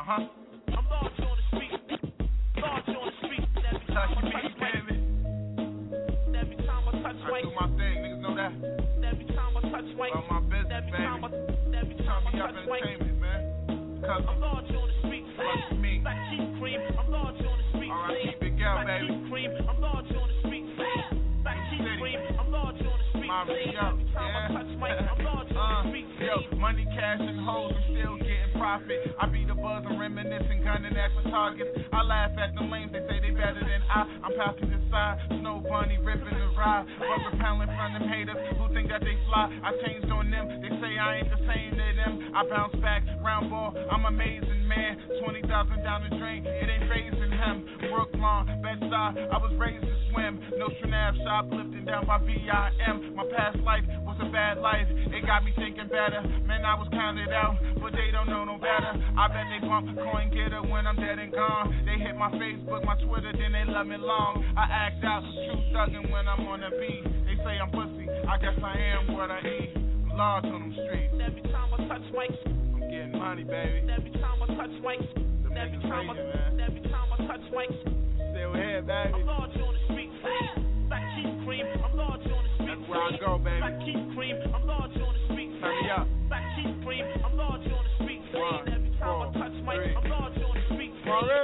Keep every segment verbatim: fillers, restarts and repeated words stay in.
Uh-huh. I'm large on the street. Large on the street. Every time I touch mic. Every time I touch mic. I do my thing, niggas know that. Every time I touch mic. About my business, every baby. Time I, every time I touch mic. Man. I'm large on the street. Trust me. Black Keith Cream. I'm large on the street. All right, Big L, baby. Black Keith Cream. I'm large on the street. Black Keith Cream. I'm large on the street. Every time I touch mic. I'm large on the street. Yo, money, cash, and hoes, I'm still getting profit. I be the buzz and reminiscing, gunning at the targets. I laugh at the lames, they say they better than I. I'm passing this side, Snow Bunny ripping the ride. But repelling from them haters who think that they fly. I changed on them, they say I ain't the same to them. I bounce back, round ball, I'm amazing, man. twenty thousand down the drain, it ain't phasing him. Brooklyn, Bed-Stuy, I was raised to swim. Nostrand Ave, shoplifting down by V I M. My past life was a bad life, it got me thinking better. Man, I was counted out, but they don't know no better. I bet they bump coin getter when I'm dead and gone. They hit my Facebook, my Twitter, then they love me long. I act out, true thuggin' when I'm on the beat. They say I'm pussy, I guess I am what I eat. I'm large on them streets. Every time I touch mics, I'm getting money, baby. Every time I touch mics, every time I, every time I touch mics, still here, baby. I'm large on the streets. Black Keith Cream, I'm large on the streets. That's where I go, baby. Black Keith Cream, I'm large on the streets. Turn me up. Black Keith Cream, I'm large on the streets. One, every time four, I touch mics, I'm large on the streets.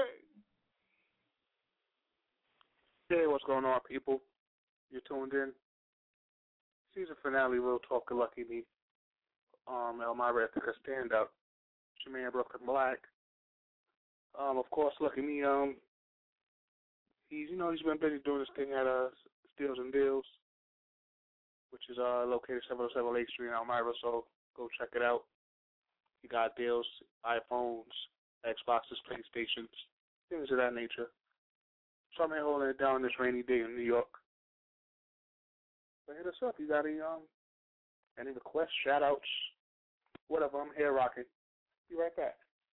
Hey, what's going on, people? You're tuned in. Season finale, Real Talk, Lucky Me. Um, Elmira Ethica Standout. Jermaine Brooklyn Black. Um, of course, Lucky Me. Um, he's you know he's been busy doing this thing at uh Steals and Deals, which is uh located seven oh seven Lake Street in Elmira. So go check it out. You got deals, iPhones, Xboxes, PlayStations, things of that nature. So I'm here holding it down this rainy day in New York. So hit us up. You got any um any requests, shout outs, whatever. I'm here rocking. Be right back.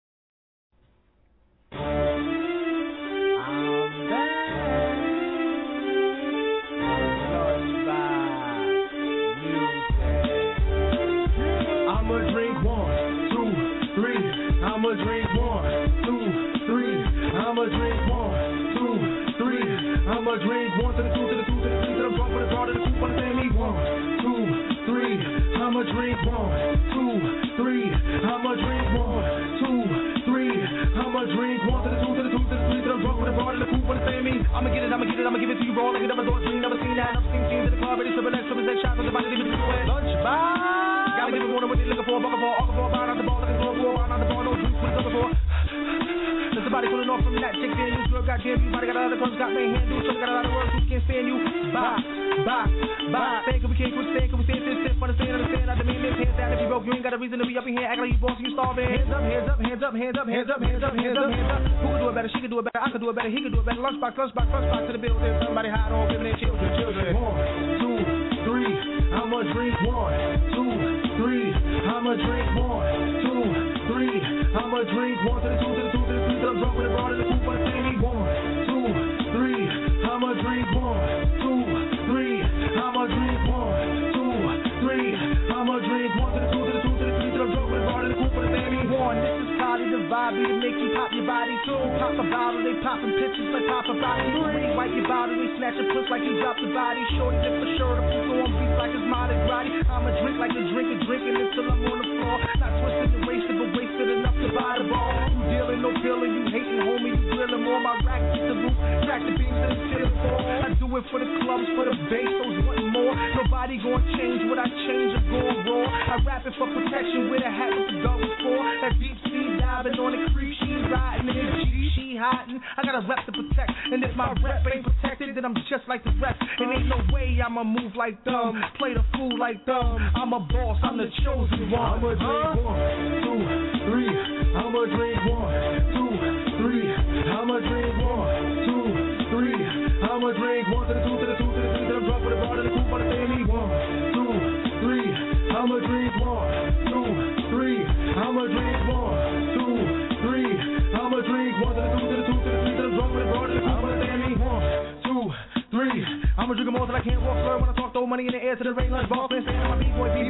I'ma drink one, two, three. I'ma drink one, two, three. I'ma drink one, two, three. I'ma drink one to the two to the two to the three to the drunk with the broad to the coupe on the same me. One, two, three. I'ma drink one, two, three. I'ma drink one, two, three. I'ma drink one to the two to the two to the three to the drunk with the broad to the coupe on the same me. I'ma get it, I'ma get it, I'ma give it to you raw like it never thought. Dream, never seen that. I've seen scenes in the club, ready to relax, triple X shots on the body, leave it to the lunch box. Gotta give it water what they looking for, bucket for, all for, buying out the ball, looking for, for, buying out the ball, no juice, what it's looking for. There's somebody pulling off from that chick, then you girl, goddamn, you body got other clothes, got main hand, do something, got a lot of work, who can't stand you, bye, bye, bye. Stand, can we can't quit stand, can we stand, sit, sit, understand, understand, I demand this, hands down, if you broke, you ain't got a reason to be up in here, act like you boss, you starving. Hands up, hands up, hands up, hands up, hands up, hands up, hands up, hands up. Who can do it better, she can do it better, I can do it better, he can do it better. Lunchbox, lunchbox, lunchbox to the building, somebody hide on, giving their children, children. One, two, three, I'ma drink one, two, three. I'ma drink one, two, three. I'ma drink one to the two to the two to the three till I'm drunk with the broad in the coupe on the same. One, two, three. I'ma drink one, two, three. I'ma drink one, two, three. I'ma drink one to the two to the two to the three till I'm drunk with the broad in the coupe on the same. One, this is probably the vibe to make you pop your body. Two, pop a bottle, they popping pictures like pop a body. Three, wipe your bottle, they snatch a puss like you dropped the body. Shorty lift for sure, the puss on beats like it's Mardi Gras. I'ma drink like a drinker, drinking until I'm on the floor. Not twisted and wasted, but wasted enough to buy the ball. You dealing, no feeling, you hating, homie, you grilling more. My rack to the roof, track the beams to the ceiling floor. I do it for the clubs, for the bass, those wanting more. Nobody gonna change what I change or go raw. I rap it for protection with a hat with the gun was for. That deep sea diving on the creek, she riding in the G, she hiding. I got a rep to protect, and if my rep ain't protected, then I'm just like the rest. It ain't no way I'ma move like them, play the fool like them. I'm a boss, I'm the chosen one. I'ma drink one, two, three. I'ma drink one, two, three. I'ma drink one, two, three. I'ma drink one to the two to the two to the three to the drunk with the broad and the coupe on the same. One, two, three. I'ma drink one, two, three. I'ma drink one, two, three. I'ma drink one to the two to the two to the three to the drunk with the broad and the coupe on the same. One, two, three. I'ma drink them all till I can't walk, slur when I talk, throw money in the air to the rain lunch ball. Saying my B-boy, B-boy, saying how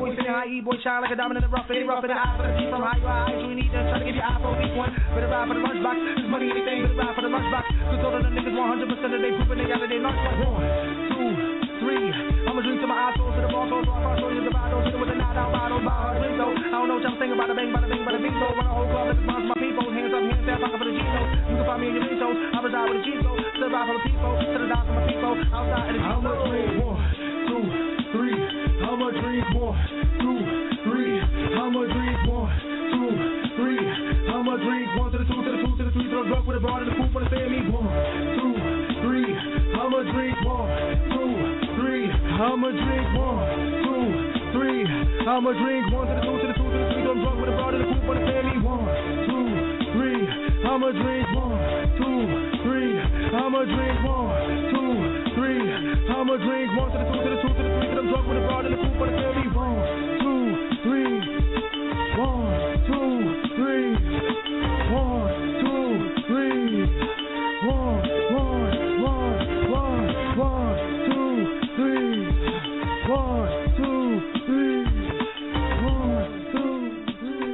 I E boy shine like a diamond in the rough, it rough in the eye for the G from high, you high, you need to try to give you eye for a week one. Better ride for the lunchbox, cause money anything, better ride for the lunchbox. Cause all of the niggas one hundred percent of they pooping, they out of their lunch like one, two, three. I'ma drink to my eyes close to the ball, close, so I cross, so you the bottle, hit it with a nine out bottle, buy her drink though. I don't know what y'all think about the bang, bada bing, bada bing, so run a whole club, let's bounce my people, hands up, hands down, pocket for the G-Notes. You can find me in your Mentos, I reside with the G-Notes, still ride for the people, to the dock for my people, outside of the G-Notes. How much drink? One, two, three. How much drink? One, two, three. How much drink? One, two, three. How much drink? One to the two, to the two, to the three, to the drug with a broad and the cool for the family. One, two, three. How much drink? One, two, three. How much drink? One, two, three. How much drink? One to the two, to the two, to the three, to the drug with a broad and the cool for the family. One, two, three. How much drink? One, two, three. How much drink? One, two, three. How much drink? One to the two, to the two, to the three, to the drug with a broad and the cool for the family. One, two, three. One, two, three. One, two, three. One, one, one, one, one, two, three. One, two, three. One, two, three.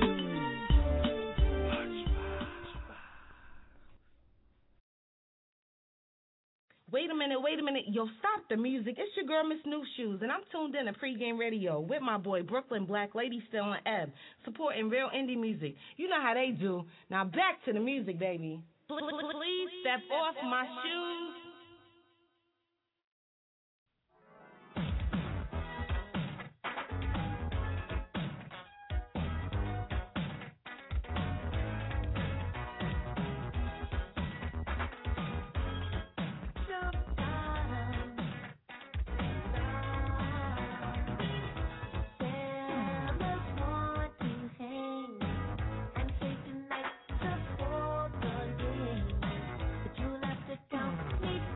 Wait a minute, wait a minute. Yo, stop the music. It's your girl, Miss New Shoes, and I'm tuned in to Pregame Radio with my boy, Brooklyn Black Lady, still on Ebb, supporting real indie music. You know how they do. Now back to the music, baby. Please step off my shoes. But you'll have to count me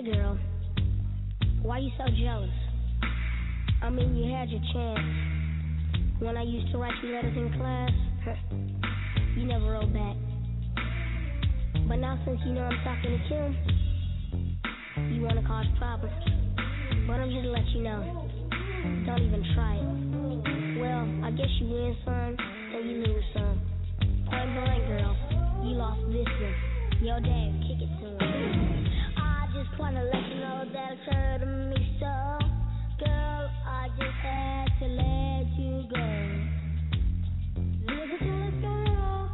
Hey girl, why you so jealous? I mean, you had your chance. When I used to write you letters in class, you never wrote back. But now since you know I'm talking to Kim, you want to cause problems. But I'm here to let you know, don't even try it. Well, I guess you win some, and you lose some. Point blank, girl, you lost this one. Your dad, kick it to him. I just want to let you know that it's hurting me so. Girl, I just had to let you go. Look at you, let's go.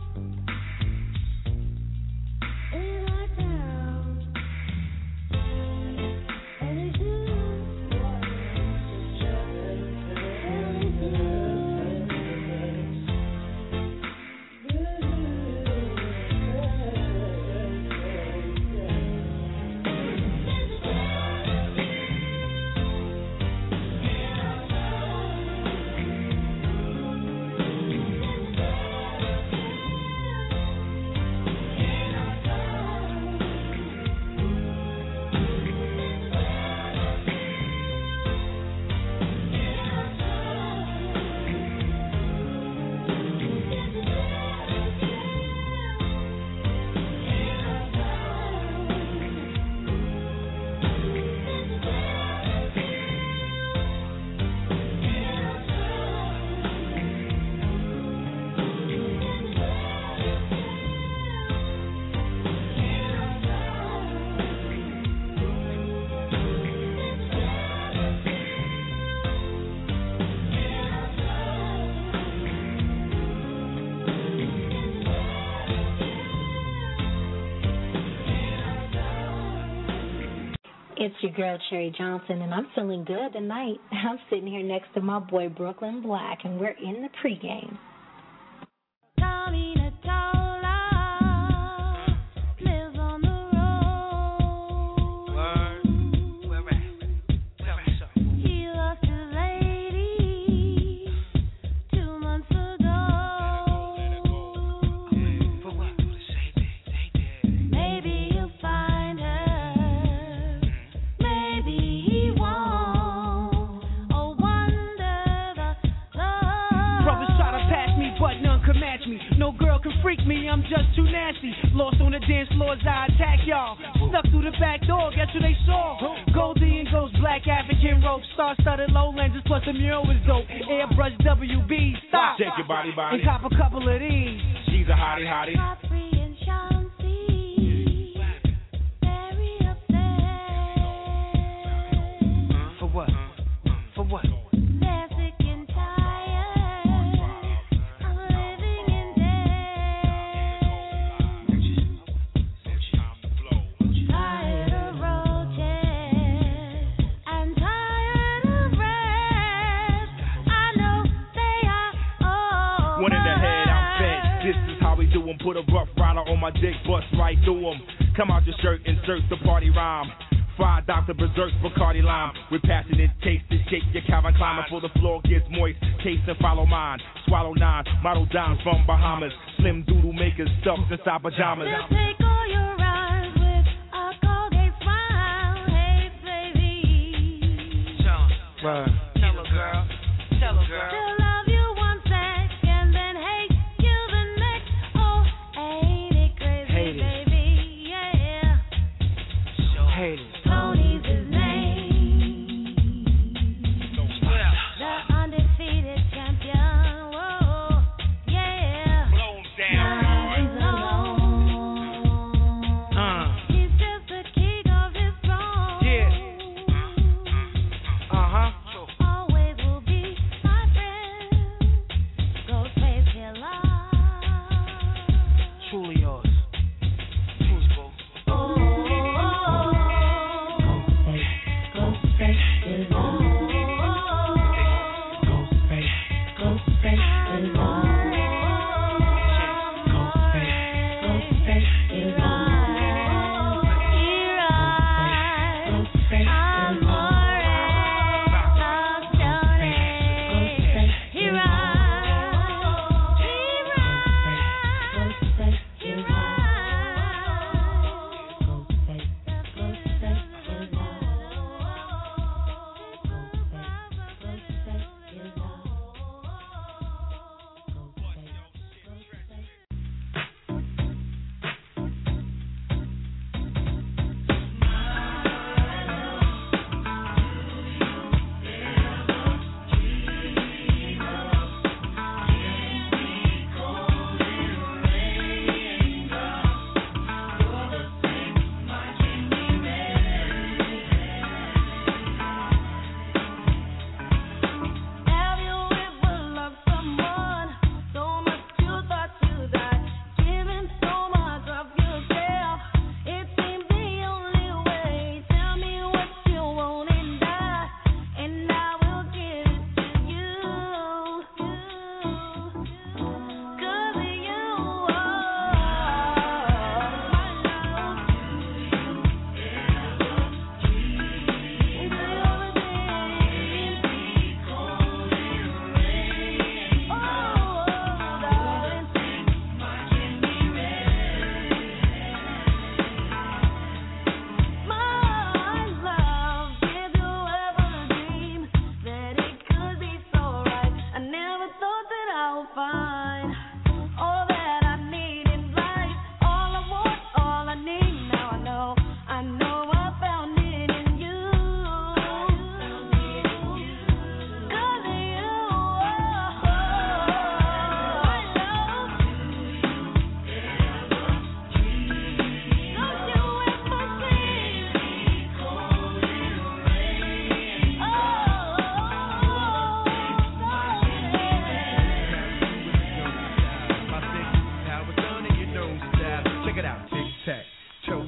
In my town. And it's you. It's your girl, Cherry Johnson, and I'm feeling good tonight. I'm sitting here next to my boy, Brooklyn Black, and we're in the pregame. Freak me, I'm just too nasty. Lost on the dance floors, I attack y'all. Snuck through the back door, guess what they saw? Goldie and Ghost, black African rope, star-studded low lenses, plus the mural was dope. Airbrush W B, stop. Shake your body, body. And cop a couple of these. She's a hottie, hottie. For what? For what? Put a rough rider on my dick, bust right through him. Come out your shirt, insert the party rhyme. Fried Doctor Berserk, Bacardi Lime. With passionate taste to shake your Calvin Klein before the floor gets moist. Taste and follow mine. Swallow nine, model dimes from Bahamas. Slim doodle makers stuffed inside pajamas. They'll take all your rides with a Colgate smile. Hey, baby. Sean, right. Tell her, girl. Tell her, girl. They'll love you one second, then hate you the next. Oh, ain't it crazy, Hate it. baby? Yeah. Hate it. Tony's his name. The undefeated champion. Whoa, yeah. Blow 'em down. Now he's alone.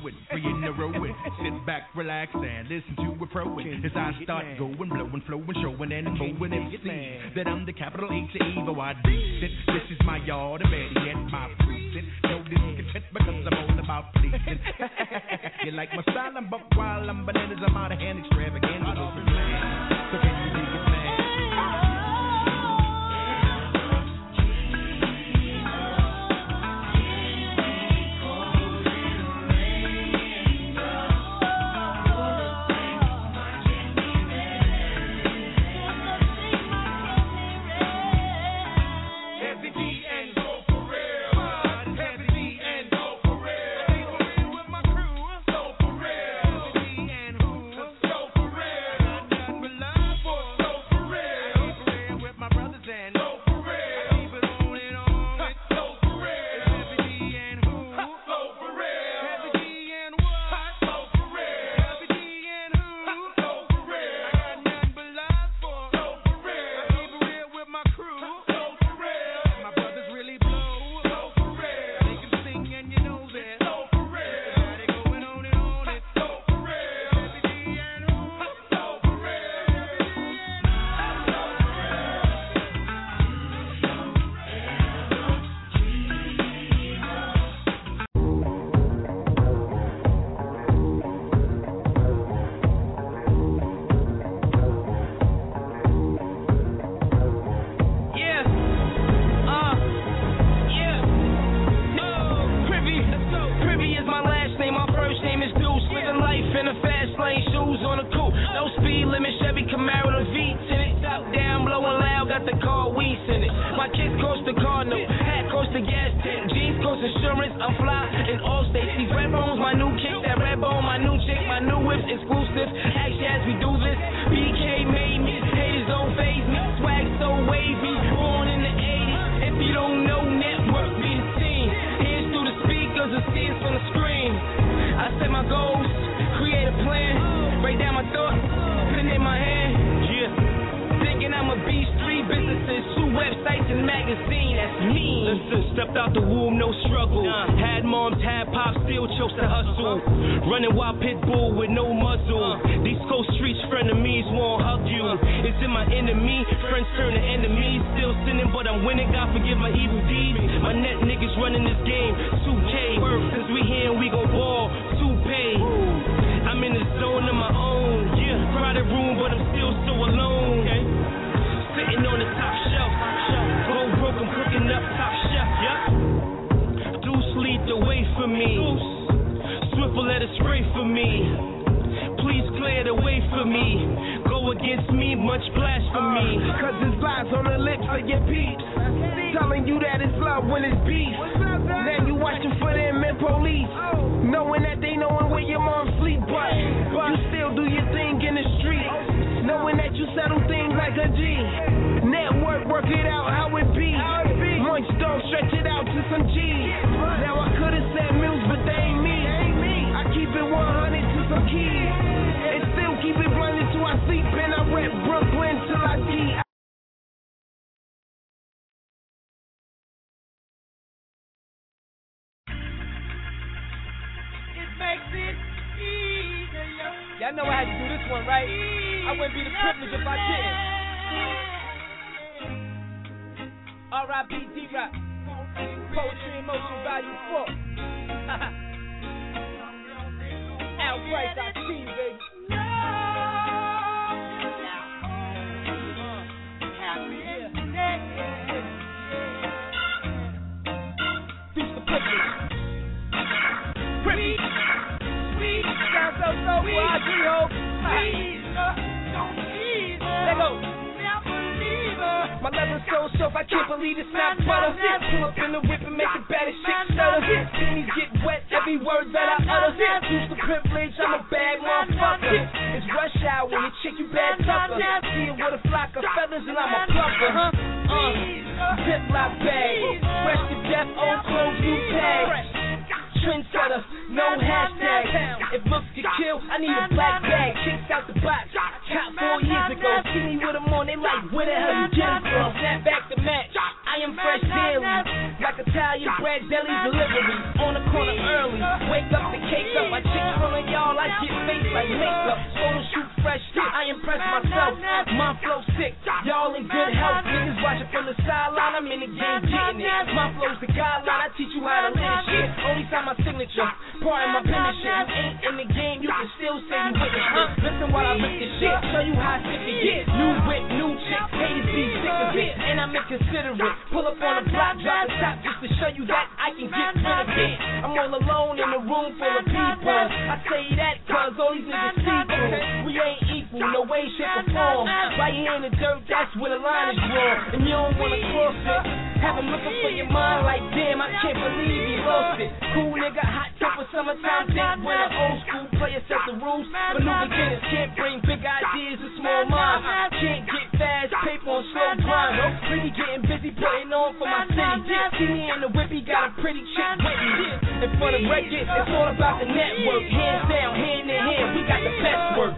growing, free in the rowing. Sit back, relax, and listen to a pro as I start going, blowing, flowing, showing, and moving and see that I'm the capital H to evil. I decent. This is my yard, and better yet, my precinct. No discontent because I'm all about pleasing. You like my style, I'm buck wild, I'm bananas, I'm out of hand, extravagant. So can you dig it, man? Y'all know I had to do this one, right? I wouldn't be the privilege if I didn't. R I P D-Rock. Poetry in Motion Volume four. Al Price, I see you, baby. Feast the privilege. Privilege. Sweet. Sound so so I do hope. Let go. My leather's so soft, I can't believe it's not butter. Pull up in the whip and make the baddest shit stutter. Pennies get wet, every word that I utter. Use the privilege, I'm a bad motherfucker. It's rush hour when you chick you bad tucker. See it with a flock of feathers and I'm a plucker, huh? Uh, Ziploc bag, fresh to death, old clothes, new tag. Trendsetter, no hashtag. If looks get killed, I need a black bag. Chicks out the box, caught four years ago. See me with them on, they like, where the hell you get it from? Snap back the match, I am fresh daily. Like Italian bread deli delivery. On the corner early, Wake up the cake up, my chicks pulling y'all, I get face like makeup. Photo shoot fresh, I impress myself. My flow sick, y'all in good health. Niggas watching from the sideline, I'm in the game getting it. My flow's the guideline, I teach you how to live shit. Only time my signature, part of my business shit. You ain't in the game, you can still say you witness it. Listen while I rip this shit, show you how sick it gets. New whip, new chick, haters be sick of it. And I'm inconsiderate, pull up on the block, drop the top just to show you that I can get rid of it. I'm all alone in a room full of people. I say that cause all these niggas see through. We ain't equal, no way, shape, or form. Right here in the dirt, that's where the line is drawn. And you don't wanna cross it. Have them looking for your mind like, damn, I can't believe you lost it. Cool nigga, hot temper, summertime dick. When an old school player set the rules. But new beginners can't bring big ideas to small minds. Can't get fast paper on slow grind. Really getting busy putting on for my city. See me in the whippy, got a pretty chick with me. And for the record, it's all about the network. Hands down, hand in hand, we got the best work.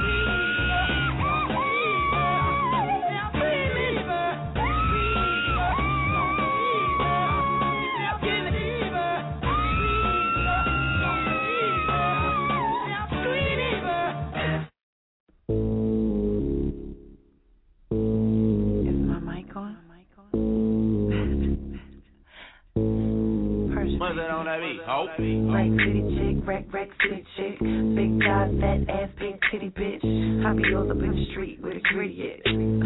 What's that on that beat? Ho. Rack city chick, rack, rack city chick. Big thighs, fat ass, big titty bitch. I be all up in the street with a gritty at.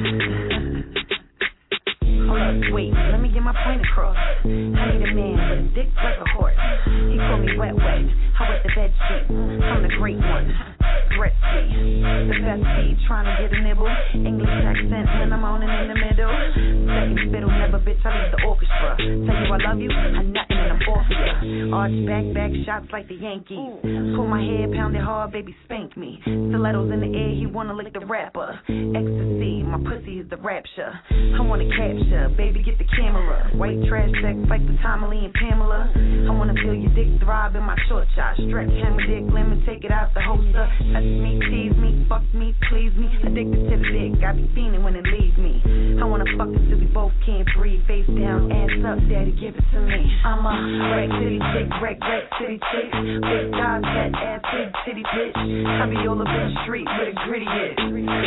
Hold up, wait, let me get my point across. I need a man with a dick like a horse. He call me wet, wet. How wet the bed sheet? I'm the great one. Gretzky, the best seed, trying to get a nibble. English accent when I'm on and in the middle. Second fiddle, never bitch, I leave the orchestra. Tell you I love you, I'm nothing and I'm off of ya. Arch back, back shots like the Yankees. Pull my hair, pound it hard, baby, spank me. Stilettos in the air, he wanna lick the rapper. Ecstasy, my pussy is the rapture. I wanna capture, baby, get the camera. White trash sex like the Tommy and Pamela. I wanna feel your dick throb in my short shot. Stretch hammer dick, let me take it out the holster. Touch me, tease me, fuck me, please me. Addicted to the dick, I be fiending when it leaves me. I wanna fuck it till we both can't breathe. Face down, ass up, daddy, give it to me. I'm a rack city chick, rack, rack city chick. Big thighs, fat ass, big titty bitch. I be all up in the street with a gritty hit.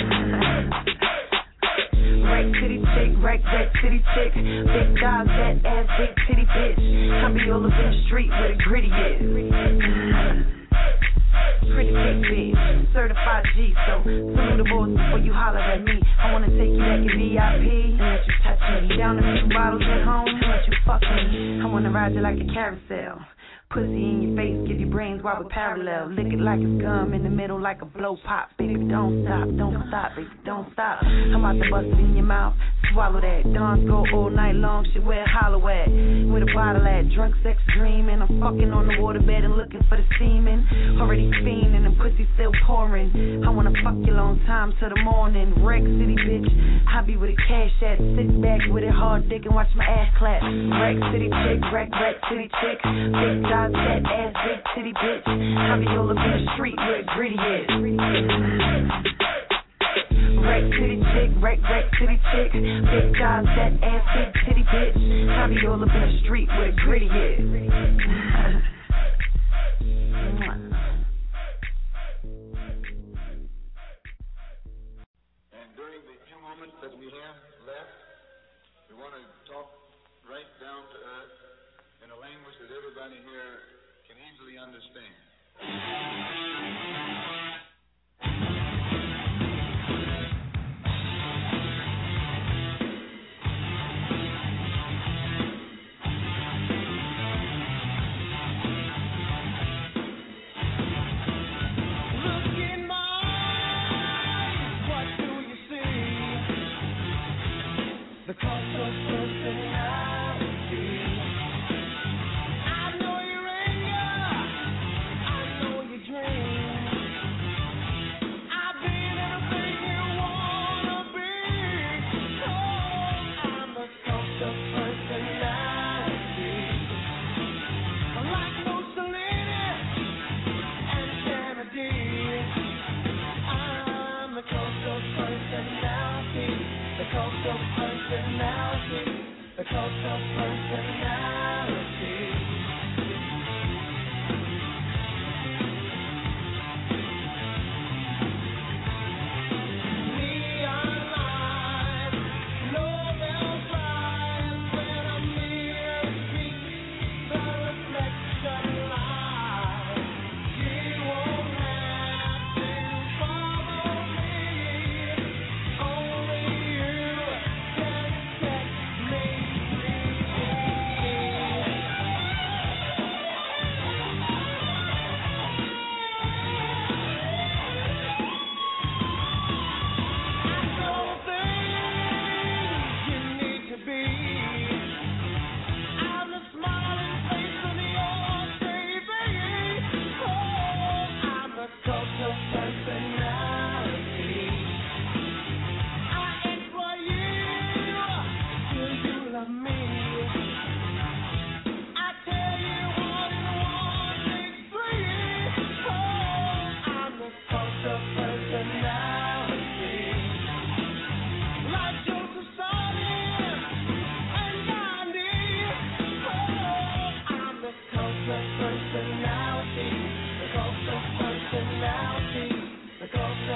Rack city chick, rack, rack city chick. Big thighs, fat ass, big titty bitch. I be all up in the street with a gritty hit. Pretty big bitch, certified G, so salute the boys before you holler at me. I wanna take you back in V I P and let you touch me. Down a few bottles at home and let you fuck me. I wanna ride you like a carousel. Pussy in your face, give your brains while we parallel. Lick it like it's gum in the middle like a blow pop. Baby, don't stop, don't stop, baby, don't stop. I'm about to bust it in your mouth, swallow that. Dons go all night long, shit where hollow at. With a bottle at, drunk sex dreaming. I'm fucking on the waterbed and looking for the semen. Already fiending and pussy still pouring. I wanna fuck you long time till the morning. Wreck City, bitch, I be with a cash at. Sit back with it hard dick and watch my ass clap. Wreck City chick, wreck, wreck City chick. Big time. That ass, big titty bitch. I be all up in the street where it's gritty is. Rack city chick, rack, rack city chick. Big guys, that ass, big titty bitch. I be all up in the street where it's gritty is. And during the few moments that we have left, we want to talk right down to earth in a language that everybody here can easily understand.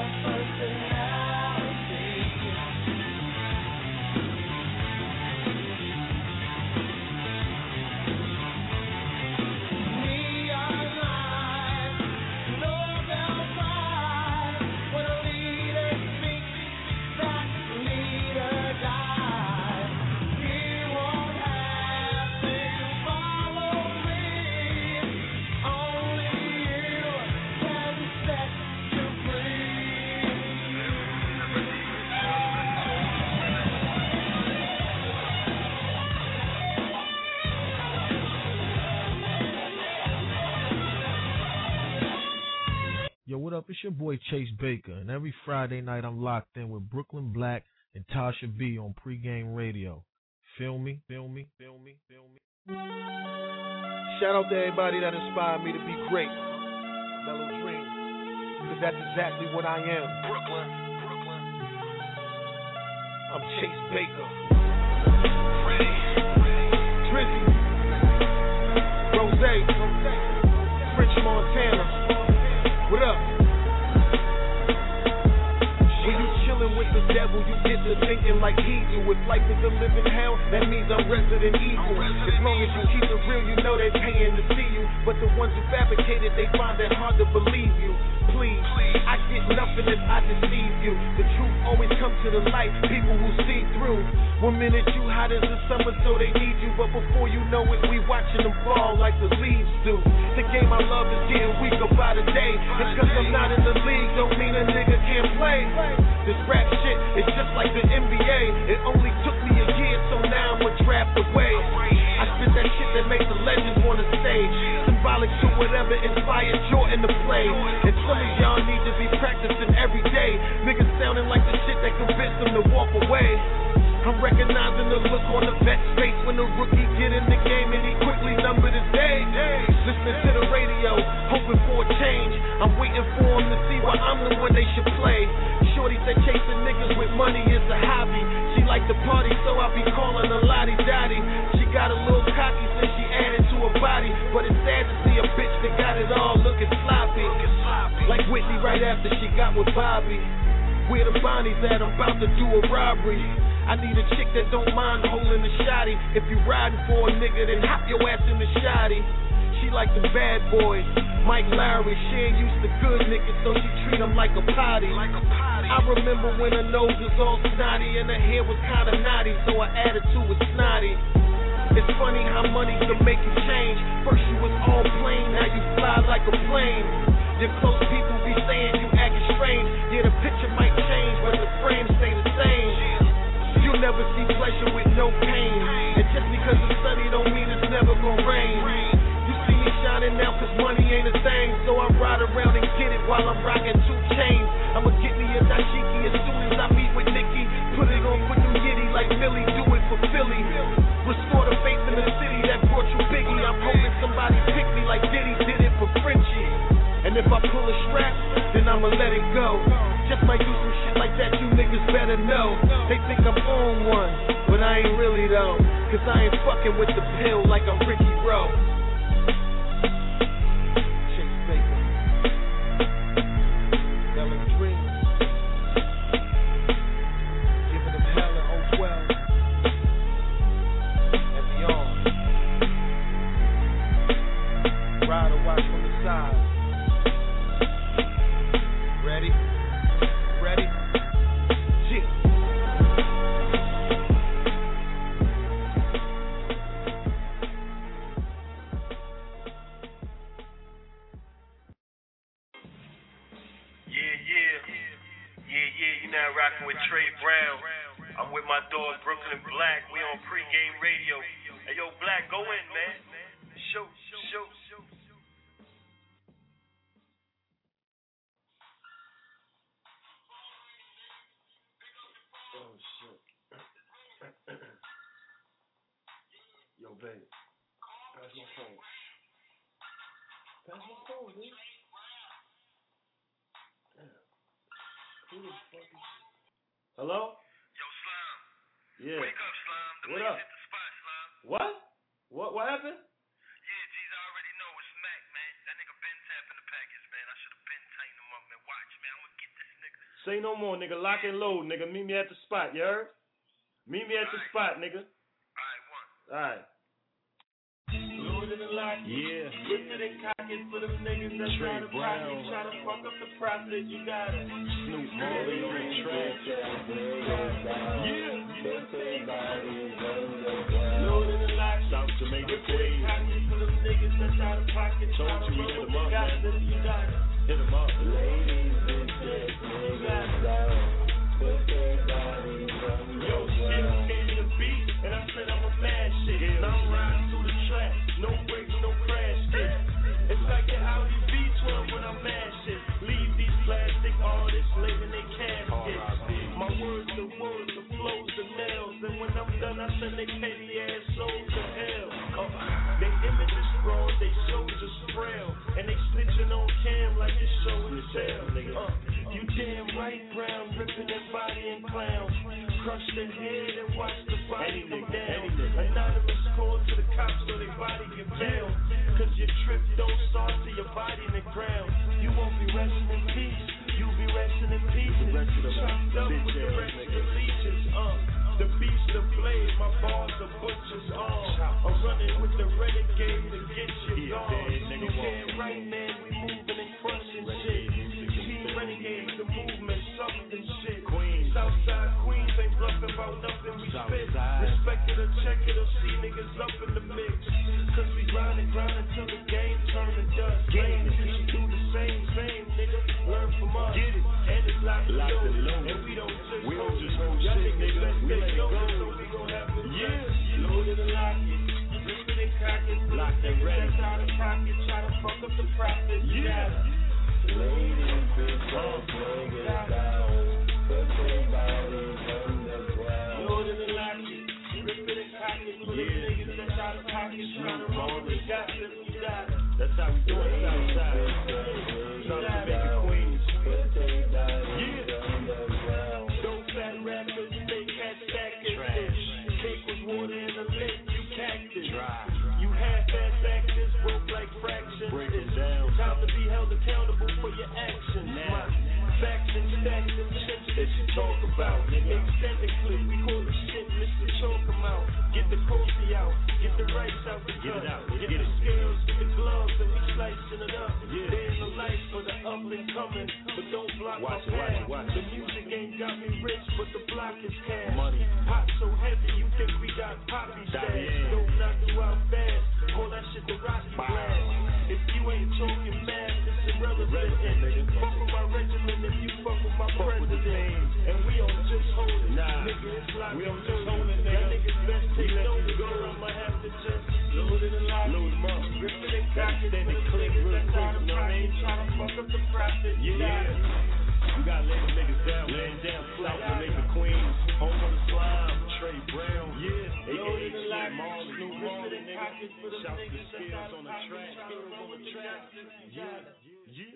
Yo, what up? It's your boy Chase Baker, and every Friday night I'm locked in with Brooklyn Black and Tasha B on Pregame Radio. Feel me? Feel me? Feel me? Feel me? Shout out to everybody that inspired me to be great. Mellow Dream. Because that's exactly what I am. Brooklyn. Brooklyn. I'm Chase Baker. Freddie. Drizzy. Rose. French Montana. What up? When you chillin' with the devil, you get to thinking like he do. If life is a living hell, that means I'm resident evil. As long as you keep it real, you know they're paying to see you. But the ones who fabricate it, they find it hard to believe you. Please, I get nothing if I deceive you. The truth always comes to the light, people who see through. One minute you hot as the summer, so they need you. But before you know it, we watching them fall like the leaves do. The game I love is getting weaker by the day. And cause I'm not in the league, don't mean a nigga can't play. This rap shit is just like the N B A. It only took me a year, so now I'm a draft away. I spit that shit that makes the legends wanna stage. Symbolic to whatever inspired Jordan to play. And some of y'all need to be practicing every day. Niggas sounding like the shit that convinced them to walk away. I'm recognizing the look on the vet's face when the rookie get in the game and he quickly numbered his days. Listening to the radio, hoping for a change. I'm waiting for him to see why I'm the one they should play. Shorty said chasing niggas with money is a hobby. She like to party, so I be calling her Lottie Dottie. She got a little cocky since she added to her body. But it's sad to see a bitch that got it all looking sloppy. Like Whitney right after she got with Bobby. Where the Bonnies at? I'm about to do a robbery. I need a chick that don't mind holding the shotty. If you riding for a nigga, then hop your ass in the shotty. She like the bad boys, Mike Lowry. She ain't used to good niggas, so she treat them like a potty. Like a potty. I remember when her nose was all snotty and her hair was kinda naughty, so her attitude was snotty. It's funny how money can make you change. First you was all plain, now you fly like a plane. Your close people be saying you acting strange. Yeah, the picture might change, but the frame stay the same. You'll never see pleasure with no pain. And just because it's sunny don't mean it's never gonna rain. You see me shining now cause money ain't a thing. So I ride around and get it while I'm rocking two chains. I'ma get me a dashiki as soon as I meet with Nikki. Put it on for New Yiddy like Millie, do it for Philly. Restore the faith in the city that brought you Biggie. I'm hoping somebody pick me like Diddy did it for Frenchie. And if I pull a strap, then I'ma let it go. Just might do some shit like that, you niggas better know. They think I'm on one, but I ain't really though. Cause I ain't fucking with the pill like I'm Ricky Rowe. Chase Baker. Mellow Dreams. Giving them hell in oh twelve. And beyond. Ride or watch from the side. Ready? Ready? Yeah. Yeah, yeah. Yeah, yeah, you now rocking with Trey Brown. I'm with my dog Brooklyn Black. We on Pregame Radio. Hey, yo, Black, go in, man. Shoot, shoot, shoot. Oh shit. Yo, babe. Pass my phone. Pass my phone, dude. Damn. Who the fuck is... Hello? Yo, Slime. Yeah. Wake up, Slime. The What niggas up? hit the spot, Slime. What? What what happened? Yeah, G's, I already know it's Mac, man. That nigga been tapping the package, man. I should have been tighten him up, man. Watch, man. I'm gonna get this nigga. Say no more, nigga. Lock and load, nigga. Meet me at the spot, you heard? Meet me at the spot, nigga. All right. Loaded and locked. Yeah. Twisted and cocked for them niggas that try to pocket, try to fuck up the profit. You got it. Snoop Marley on the track. Yeah. Loaded and locked. South Jamaica Queen. For them niggas that try to pocket, try to fuck up the profit. You got it. Hit them up. Ladies, bitches, niggas down. Put their bodies on the Yo, Skip gave me the beat, and I said I'm a mad shit. Yeah. Now I'm riding through the track, no brakes, no crash shit. It's like an Audi V twelve when I'm mad shit. Leave these plastic artists living in caskets. My words, the words, the flows, the nails. And when I'm done, I send they petty ass souls to hell. Uh, they image is fraud, they shows is frail. And they snitching on cam like it's show and tell. Uh, you damn right, Brown, ripping their body and clowns. Crush their head and watch the body come down. Anonymous call to the cops so their body get found. Cause your trip don't start till your body in the ground. You won't be resting in peace, you'll be resting in pieces. Chopped up with the rest of the leeches. Uh, the beast, the blade, my bars are butcher's arm. I'm running with the renegade to get you gone. You damn right, man, we moving and crushing shit. Team renegade, the movement, something shit. Southside Queens ain't bluffing about nothing we spit. Respect it or check it or see niggas up in the mix. Cause we grind and grind until the game turn to dust. Game is you do the same, same nigga. Learn from us. Get it. And it's locked and loaded. And we don't just we don't just hold shit, nigga. We let it go. So we gon' have it. Yeah. Loaded and lock it. Rip it and cock it. Locked and ready. That's out of pocket. Try to fuck up the profit. Yeah. Ladies, bitch, don't bring it down. Put their bodies on the ground. Loaded and locked it. Rip it and cock it. For the niggas that's out of pocket. Try to roll it. Got it. You got it. That's how we do it outside. South Jamaica Queens. Put their bodies on the ground. Don't fat rappers, they cat stackers. Trash. Cake with water in the lake, you cactus. Dry. You half-ass actors, broke like fractions. Break it down. Time to be held accountable for your actions. Now. Facts and stacks and shit that you talk about. Extended clip, we call the shit Mister Chalk 'em out. Get the coffee out, get the rice out the cup. Get, out, get, get the scales, get the gloves, and we slicing it up. Yeah. Day in the life for the up and coming, but don't block watch my path. The music ain't got me rich, but the block is cash. Money. Hot so heavy, you think we got poppy stash. Don't knock you out fast, call that shit the Rocky blast. If you ain't talking math, it's irrelevant. Fuck with my regiment if you fuck with my fuck president. With and we don't just hold it. Nah, nigga, it's like we don't just hold it, nigga. That nigga's best take notes, go. I'ma have to just load it and lock load them up. Rip it and cock it. Then they click real quick, you know what I mean? Try to fuck up the profit. Yeah, yeah. You gotta lay the niggas down, laying down. South Jamaica Queens, home of the slime, Trey Brown. Yeah, A K A Slim Marley, Snoop Marley, nigga. Shout to the skills on the track, skills on the track. Yeah, yeah, yeah.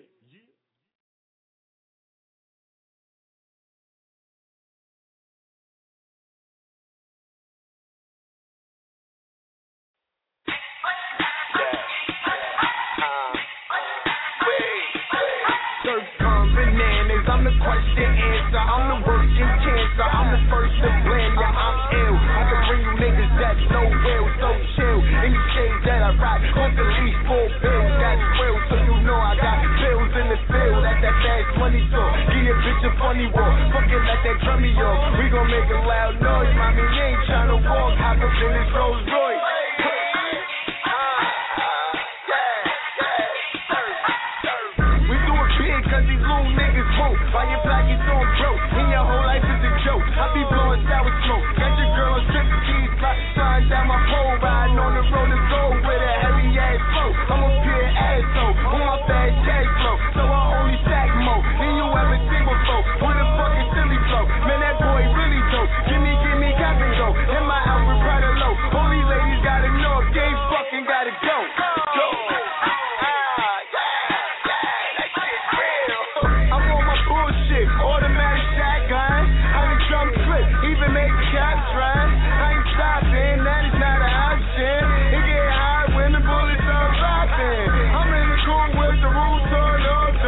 I'm the question answer, I'm the working cancer, I'm the first to blame, yeah, I'm ill. I can bring you niggas that's no will, so chill. Any shades that I rock, want the least four bills, that's real, so you know I got bills in the field, that's that fast money talk. Give your bitch a funny walk, fucking let that drummy off. We gon' make a loud noise, mommy, you ain't tryna walk, hop up in this Rolls Royce. Cause these little niggas hope while your pockets on broke and your whole life is a joke. I be blowing sour smoke. Got your girl on strip keys, sliding down my pole, riding on the road to gold with a heavy ass flow. I'm a pure asshole on my fast cash flow, so I only stack more than you ever seen before. With a fucking silly flow, man, that boy really dope. Give me, give me, cop and go. And my outfit Prada low. All these ladies gotta know if they ain't fucking gotta go. Go. Automatic shotgun, I can jump clip, even make shots run. I ain't stopping, that is not an option. It get high when the bullets are popping. I'm in the cool with the roof turned up,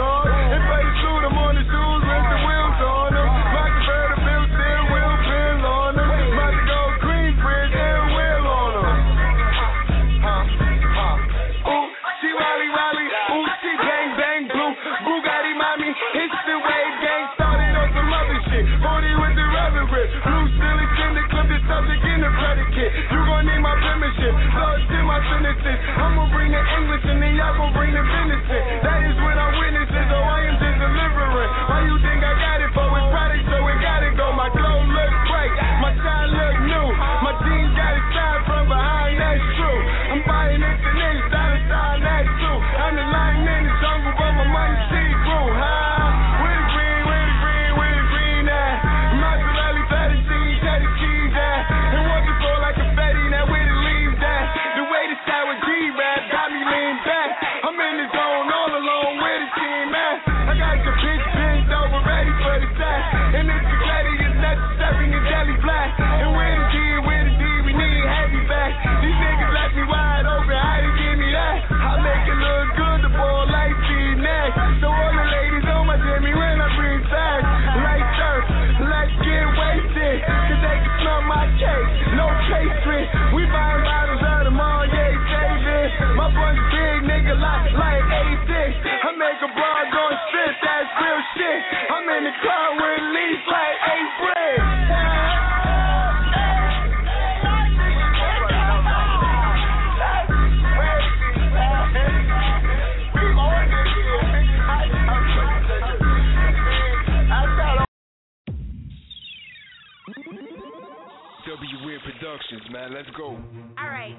Productions, man. Let's go. Alright.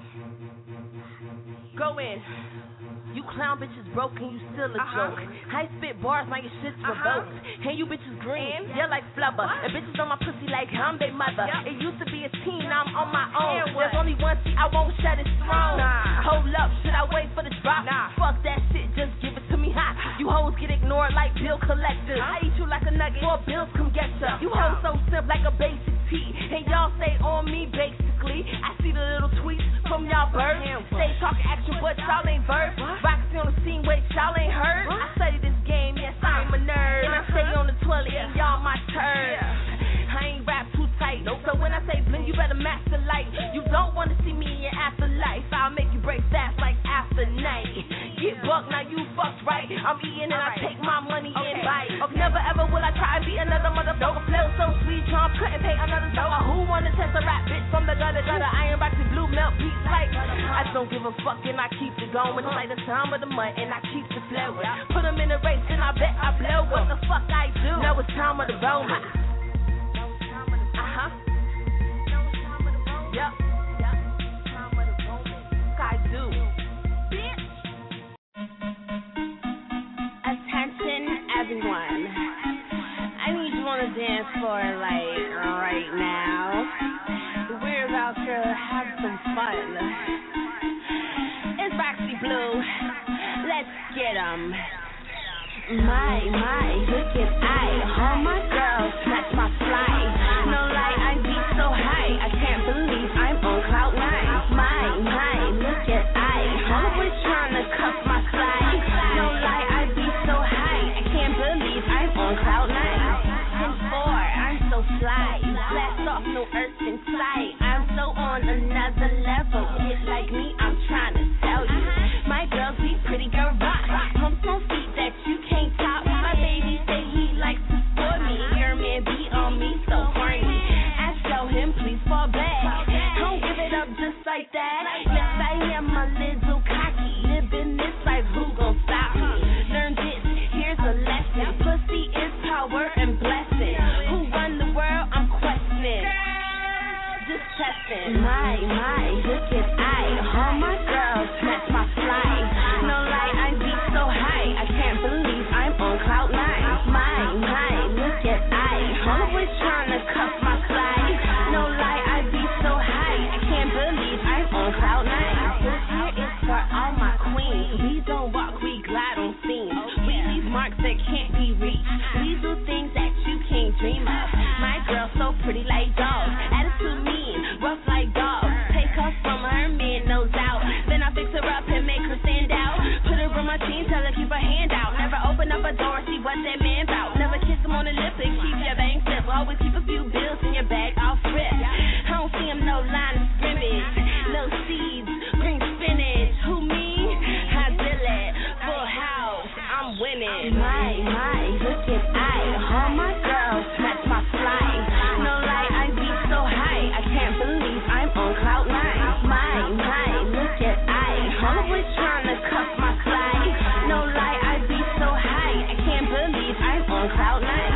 Go in. You clown bitches broke and you still a Uh-huh. joke. I spit bars, now your shit's Uh-huh. revoked. And you bitches green, you're like flubber. What? And bitches on my pussy like I'm their mother. Yep. It used to be a teen, now I'm on my own. And what? There's only one seat, I won't shut it throne. Nah. Hold up, should I wait for the drop? Nah. Fuck that shit, just give it to me hot. You hoes get ignored like bill collectors. Huh? I eat you like a nugget, more bills come get ya. You hoes so simp like a basic tee. And y'all stay on me basically. I see the little tweets from y'all birds. Stay talking action, but y'all ain't verbs. Roxy on the scene, wait, y'all ain't heard. I study this game, yes, I'm a nerd. And I stay on the toilet, and y'all my turds. I ain't rap too tight, so when I say bling, you better match the light. You don't wanna see me in your afterlife. I'll make you break fast like after night. Get bucked, now you fucked right. I'm eating and I take my money Okay. in bite. Never ever will I try and be another motherfucker. Flow so sweet, Trump couldn't pay another sucker. Who wanna test a rap bitch from the gutter gutter? Iron box and blue melt beats like I don't give a fuck and I keep it going. It's like the time of the month and I keep the flow. Put them in a race and I bet I blow. What the fuck I do? Now it's time of the rolling. Uh-huh. Yup. I do. Bitch. Attention, everyone. I need you on the dance floor, like, right now. We're about to have some fun. It's Roxy Blue. Let's get 'em. My, my, look at I. All my girls snatch my fly. No lie, I beat so high. I can't believe I'm on cloud nine. My, my, look at I. Always trying to cuff my slide. No lie, I beat so high. I can't believe I'm on cloud nine. ten four, I'm so fly. Blast off, no earth in sight. I'm so on another level. Get like me, I'm trying to tell you. My girls be pretty girl rock. Pumps on feet that you can't top. My baby say he likes to spoil me. Your man be on me so horny. I tell him please fall back. Don't give it up just like that. Yes, I am a little cocky. Living this life, who gon' stop me? Learn this, here's a lesson. Pussy is power and blessing. Who run the world? I'm questioning. Just testing. My, my, look at I. All my girls snatch my fly. No lie, I beat so high. I can't believe I'm on cloud nine. My, my, look at I. Always trying to cuff my slide. No lie, I beat so high. I can't believe I'm on cloud nine. This here is for all my queens. We don't walk, we glide on scenes. We leave marks that can't be reached. We do things that you can't dream of. My girl so pretty like dogs. Attitude mean, rough like dogs. Take off from her man, no doubt. Then I fix her up and make her stand out. Put her on my team, tell her keep her hand out. Never open up a door, see what that man bout. Never kiss him on the lip and keep your bank slip. Always keep a few bills in your bag, off rip. I don't see him no line of scrimmage. No seeds, green spinach. Who me? I did it. Full house, I'm winning. My, my, look at I. All my girls snatch my fly. No lie, I beat so high. I can't believe I'm on cloud nine. My, my, look at I. Always trying to cuff my slide. No lie, I beat so high. I can't believe I'm on cloud nine.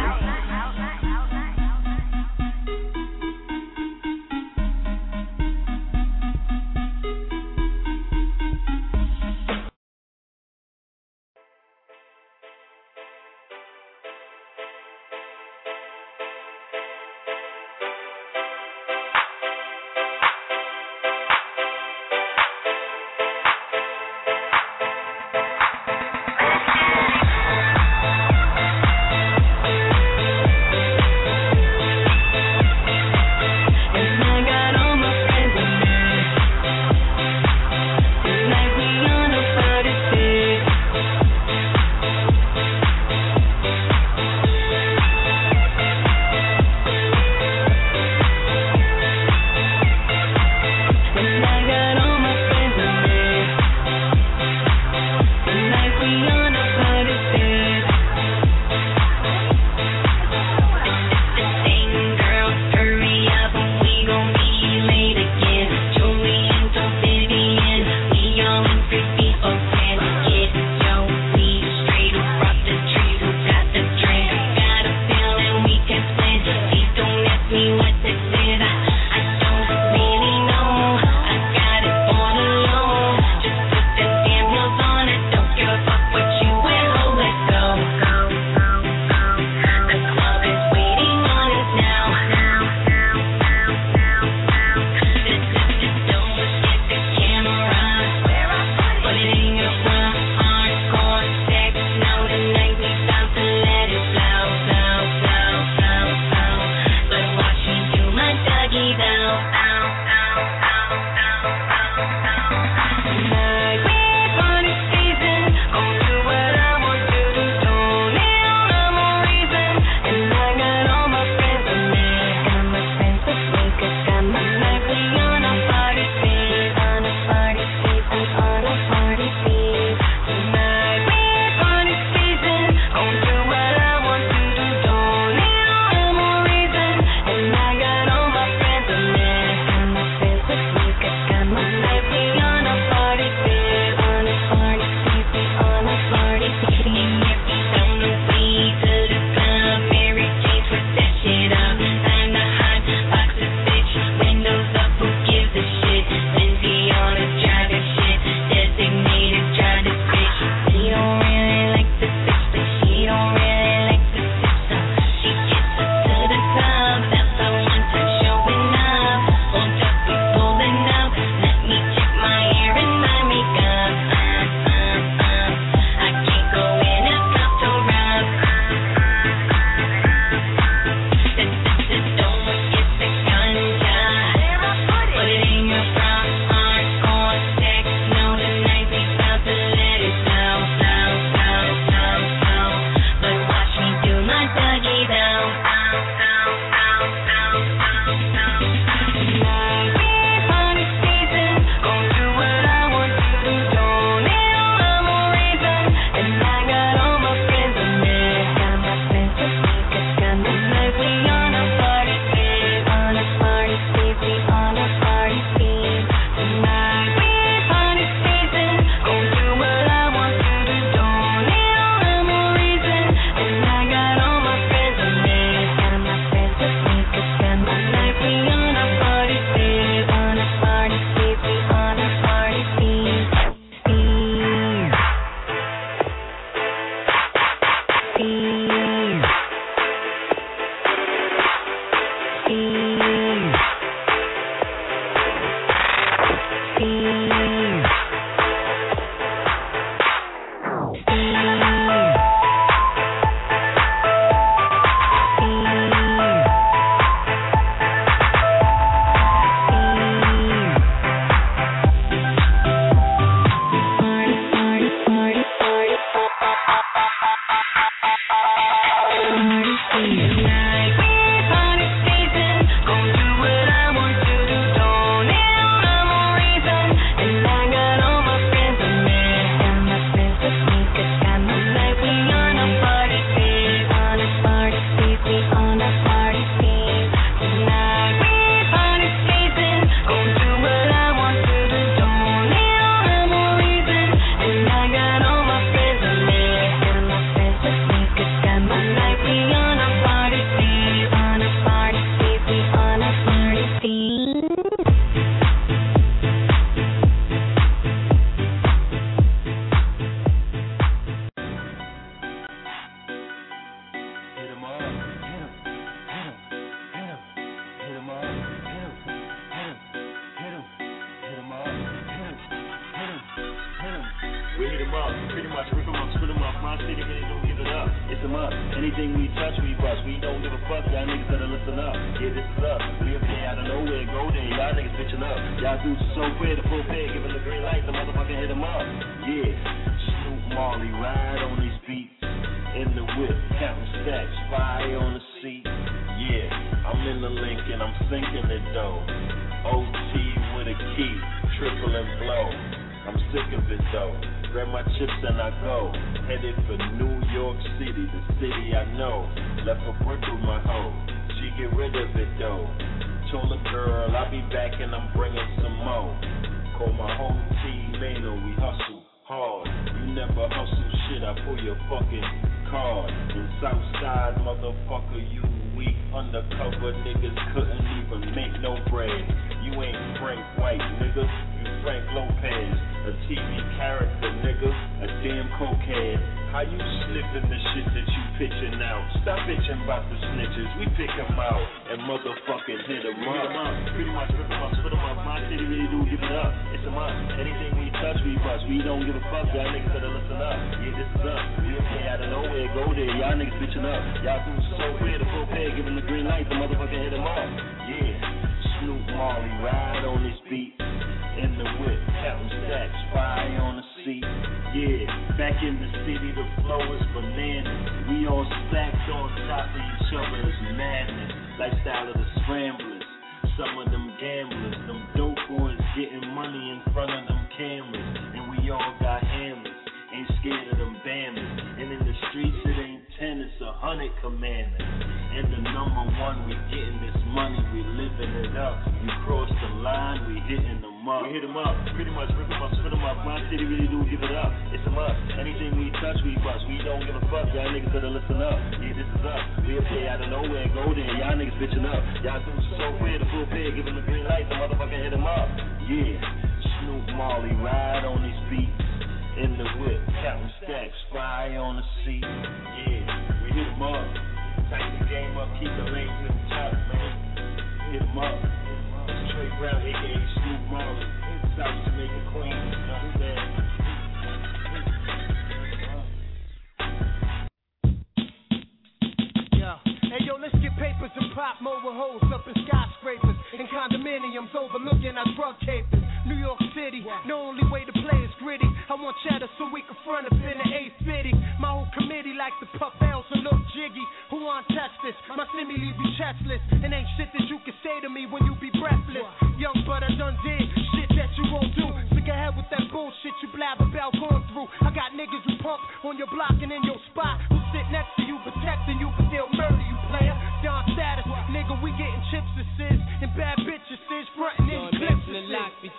Taking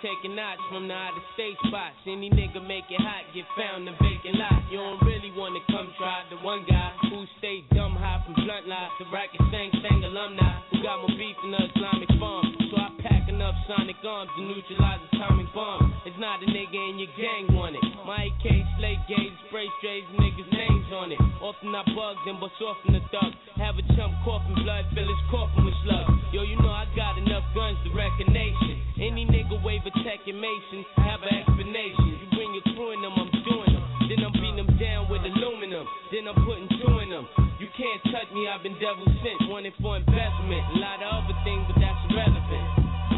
knots from the outer state spots. Any nigga make it hot, get found in vacant lot. You don't really wanna come try the one guy who stayed dumb high from blunt lie. The racket sang sang alumni who got more beef than the Islamic farm. So I pack enough sonic arms to neutralize atomic bombs. It's not a nigga in your gang want it. My A K slate gauge, spray strays, niggas names on it. Often I bug them, but off in the thug. Have a chump coughing blood, fill his coffin with slugs. Yo, you know I got enough guns to wreck a nation. Any nigga wave a tech and mason, have an explanation. You bring your crew in them, I'm doing them. Then I'm beating them down with aluminum. Then I'm putting two in them. You can't touch me, I've been devil sent. Wanted for investment, a lot of other things, but that's irrelevant.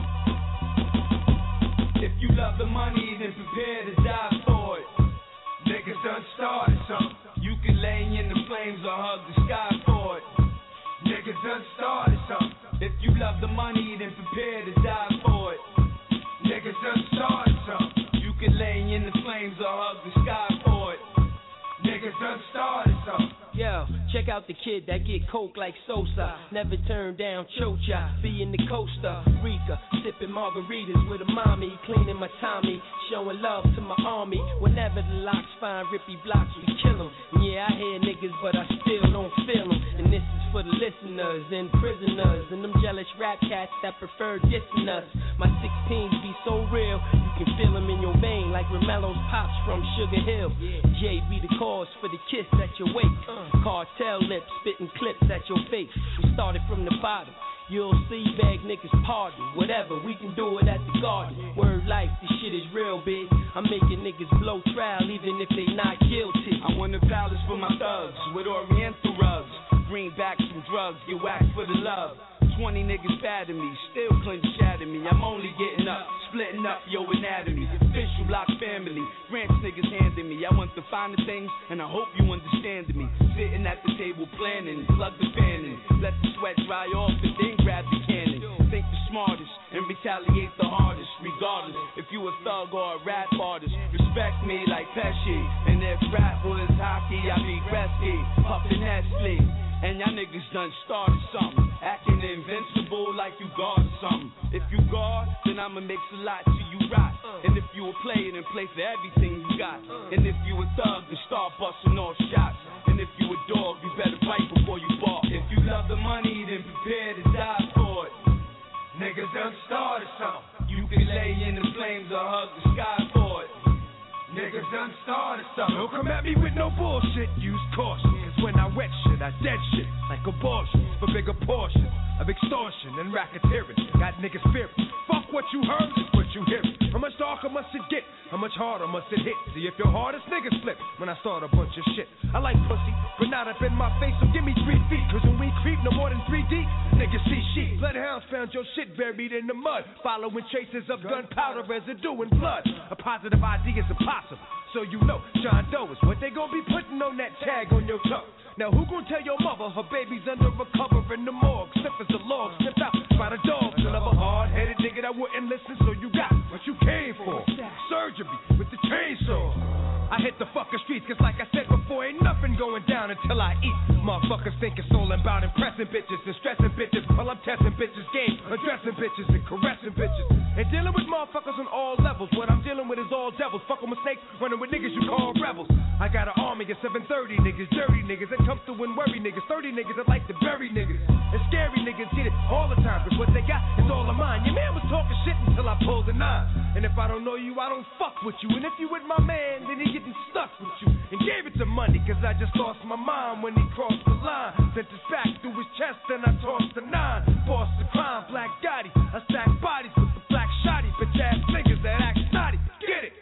If you love the money, then prepare to die for it. Niggas done started something. You can lay in the flames or hug the sky for it. Niggas done started something. If you love the money, then prepare to die for it. Niggas done started something. You can lay in the flames or hug the sky for it. Niggas done started something. Yo, check out the kid that get coke like Sosa. Never turn down Chocha, be in the Costa Rica, sipping margaritas with a mommy, cleaning my Tommy, showing love to my army. Whenever the locks find rippy blocks, we kill them. Yeah, I hear niggas, but I still don't feel them. And this is for the listeners and prisoners and them jealous rap cats that prefer dissing us. My sixteens be so real, you can feel them in your vein like Romelo's pops from Sugar Hill. J be the cause for the kiss at your wake. Cartel lips, spitting clips at your face. We started from the bottom. You'll see bag niggas pardon. Whatever, we can do it at the garden. Word life, this shit is real big. I'm making niggas blow trial even if they not guilty. I want a palace for my thugs with oriental rugs. Greenbacks from drugs, get whacked for the love. Twenty niggas bad at me, still clinch shatter me. I'm only getting up, splitting up your anatomy. Official block family, ranch niggas handing me. I want the finer things, and I hope you understand me. Sitting at the table planning, plug the fan in. Let the sweat dry off and then grab the cannon. Think the smartest and retaliate the hardest. Regardless, if you a thug or a rap artist, respect me like Pesci. And if rap was hockey, I be Gretzky, puffin' Nestle. And y'all niggas done started something, acting invincible like you guard or something. If you guard, then I'ma mix a lot till you rot. And if you a player, then play for everything you got. And if you a thug, then start busting off shots. And if you a dog, you better fight before you bark. If you love the money, then prepare to die for it. Niggas done started something. You can lay in the flames or hug the sky for it. Niggas done started something. Don't come at me with no bullshit, use caution. Cause when I wet shit, I dead shit like abortion. For bigger portions of extortion and racketeering. Got niggas fearing. Fuck what you heard, it's what you hear. How much darker must it get? How much harder must it hit? See if your hardest niggas slip when I start a bunch of shit. I like pussy, but not up in my face, so give me three feet. Cause when we creep no more than three deep, niggas see sheep. Bloodhounds found your shit buried in the mud. Following traces of gunpowder residue and blood. A positive idea is impossible. So you know, John Doe is what they gon' be putting on that tag on your tongue. Now who gon' tell your mother her baby's under a cover in the morgue? Stiff as a log, snipped out by the dogs. Another hard-headed nigga that wouldn't listen, so you got what you came for. Surgery with the chainsaw. I hit the fucking streets, cause like I said before, ain't nothing going down until I eat. Motherfuckers think it's all about impressing bitches and stressing bitches while I'm testing bitches' game, addressing bitches and caressing bitches. And dealing with motherfuckers on all levels. What I'm dealing with is all devils. Fucking with snakes, running with niggas you call rebels. I got an army of seven thirty niggas, dirty niggas that come through and worry niggas. thirty niggas that like to bury niggas. And scary niggas get it all the time, cause what they got is all of mine. Your man was talking shit until I pulled a nine. And if I don't know you, I don't fuck with you. And if you with my man, then he getting stuck with you. And gave it to money, cause I just lost my mind when he crossed the line. Sent his back through his chest, then I tossed the nine. Boss the crime, Black Gotti. I stack bodies with the black shotty. Bitch ass niggas that act snotty. Get it?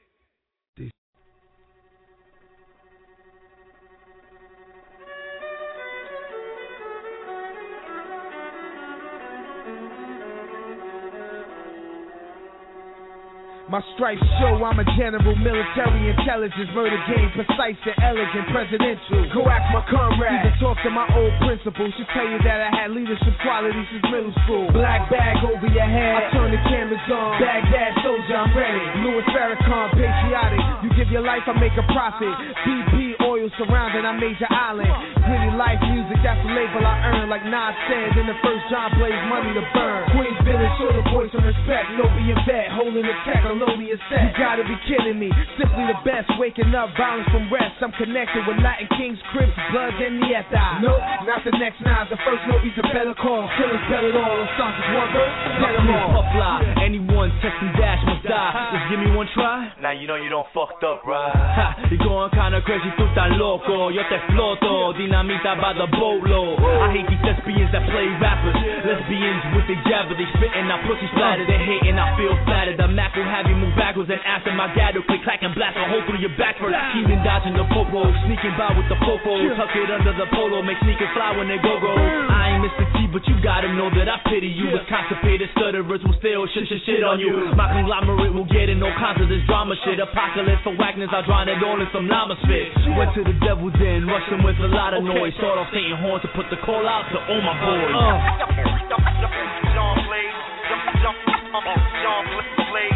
My stripes show I'm a general, military intelligence, murder game, precise and elegant, presidential. Go ask my comrade, even talk to my old principal. She'll tell you that I had leadership qualities since middle school. Black bag over your head, I turn the cameras on. Baghdad soldier, I'm ready. Louis Farrakhan, patriotic. You give your life, I make a profit. B P oil surrounding, I major island. Gritty life music, that's the label I earn like Nas said in the first John Blaze, money to burn. Queens Village, show the boys some respect. No being vet, holding the tech, Alonia set. You gotta be kidding me. Simply the best, waking up, violence from rest. I'm connected with Latin Kings, Crips, Bloods, and Nieta. Nope, not the next nine. The first Nobi's a better call. Killers better all. On songs one verse, better all. Fly. Anyone testing dash must die. Just give me one try. Now you know you don't fucked up, right? Ha, you're going kinda crazy, tú tan loco. Yo te exploto, dinamita by the boatload. I hate these lesbians that play rappers. Lesbians with the jabber, they spitting, now pussy splattered. They hating, I feel flattered. The Mac will have you move backwards and after my dad will click, clack and blast a hole through your back first. Keeping dodging the popo, sneaking by with the popo. Tuck it under the polo, make sneakers fly when they go go. I ain't Mister T, but you gotta know that I pity you. But constipated stutterers will still shit shit shit on you. My conglomerate will get in all kinds of this drama shit. Apocalypse for whackness, I drown it all in some llama spit. Went to the devil's den, rushed him with a lot of noise. Start off Saint Horn to put the call out to all my boys. Uh. John Blaze, John Blaze,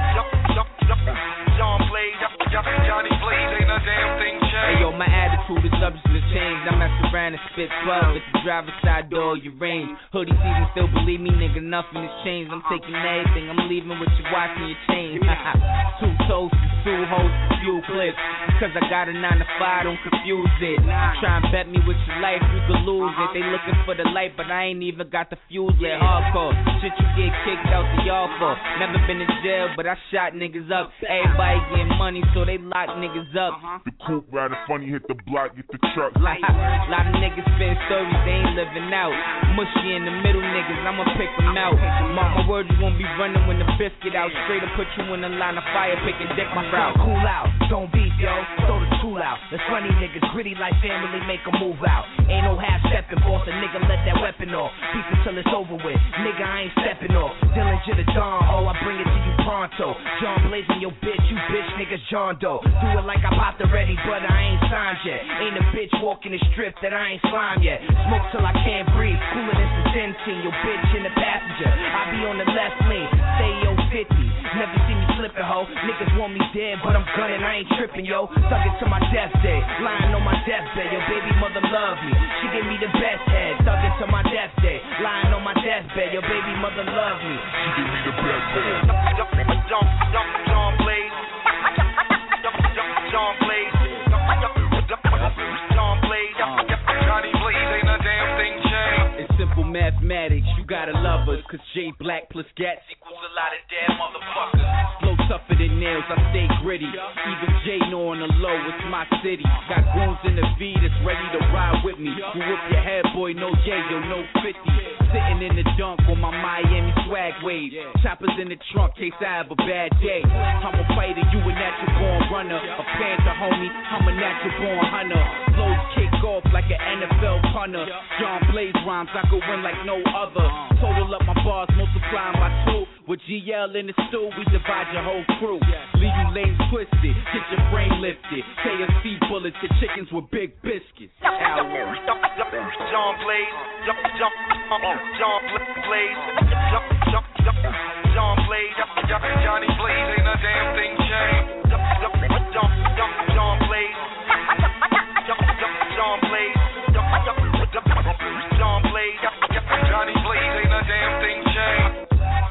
John Blaze, Johnny Blaze, ain't a damn thing changed. Hey yo, my attitude is subject to change. I mess around and spit twelve at the driver's side door, your range. Hoodie season, still believe me, nigga, nothing has changed. I'm taking everything, I'm leaving with your watch and your chain. Two toasts, two hoes, few clips. Cause I got a nine to five, don't confuse it. Try and bet me with your life, you could lose it. They looking for the light, but I ain't even got the fuse lit. Hardcore, shit you get kicked out the y'all for. Never been in jail, but I shot niggas up. Everybody getting money, so they lock niggas up. The coupe riding funny, hit the block, get the truck. Like, lot of niggas spin stories, they ain't living out. Mushy in the middle niggas, I'ma pick them out. Mark my words, you gon' be running when the biscuit out. Straight up put you in the line of fire, picking dick my route. Cool out, don't beef, yo. Throw the tool out. Let's run these niggas gritty like family, make a move out. Ain't no half stepping, boss. A nigga let that weapon off. Peep it till it's over with. Nigga, I ain't stepping off. Dillinger the Don, oh, I bring it to you pronto. John blazing your bitch, you bitch niggas John Doe. Do it like I popped already, but I ain't signed yet. Ain't a bitch walking the strip that I ain't slime yet. Smoke till I can't breathe. Cooler than some Centene, your bitch in the passenger. I be on the left lane. Say yo fifty. Never see me slipping, ho. Niggas want me dead, but I'm gunning, I ain't tripping, yo. Stuck it to my death day, lying on my deathbed. Your baby mother love me, she give me the best head. Stuck it to my death day, lying on my deathbed. Your baby mother love me, she give me the best head. John, John, John Blaze, John Blaze, John Blaze, Johnny Blaze, ain't a damn thing changed. It's simple mathematics, you gotta love us, cause J Black plus Gats equals a lot of damn motherfuckers. Flow tougher than nails, I stay gritty. Even J know on the low, it's my city. Got goons in the V that's ready to ride with me. You whoop your head, boy, no yeah, yo, no fifty. Sitting in the dunk on my Miami swag wave. Choppers in the trunk, case I have a bad day. I'm a fighter, you a natural born runner. A panther, homie, I'm a natural born hunter. Flows kick off like an N F L punter. John Blaze rhymes, I could win like no other. Total up my bars, multiplying by two. With G L in the stew, we divide your whole crew. Leave you lames twisted, get your brain lifted. K F C bullets to chickens with big biscuits. John Blaze, John, John Blaze, John Blaze, Johnny Blaze, ain't a damn thing changed. John Blaze, John Blaze, John Blaze, Johnny Blaze, ain't a damn thing changed.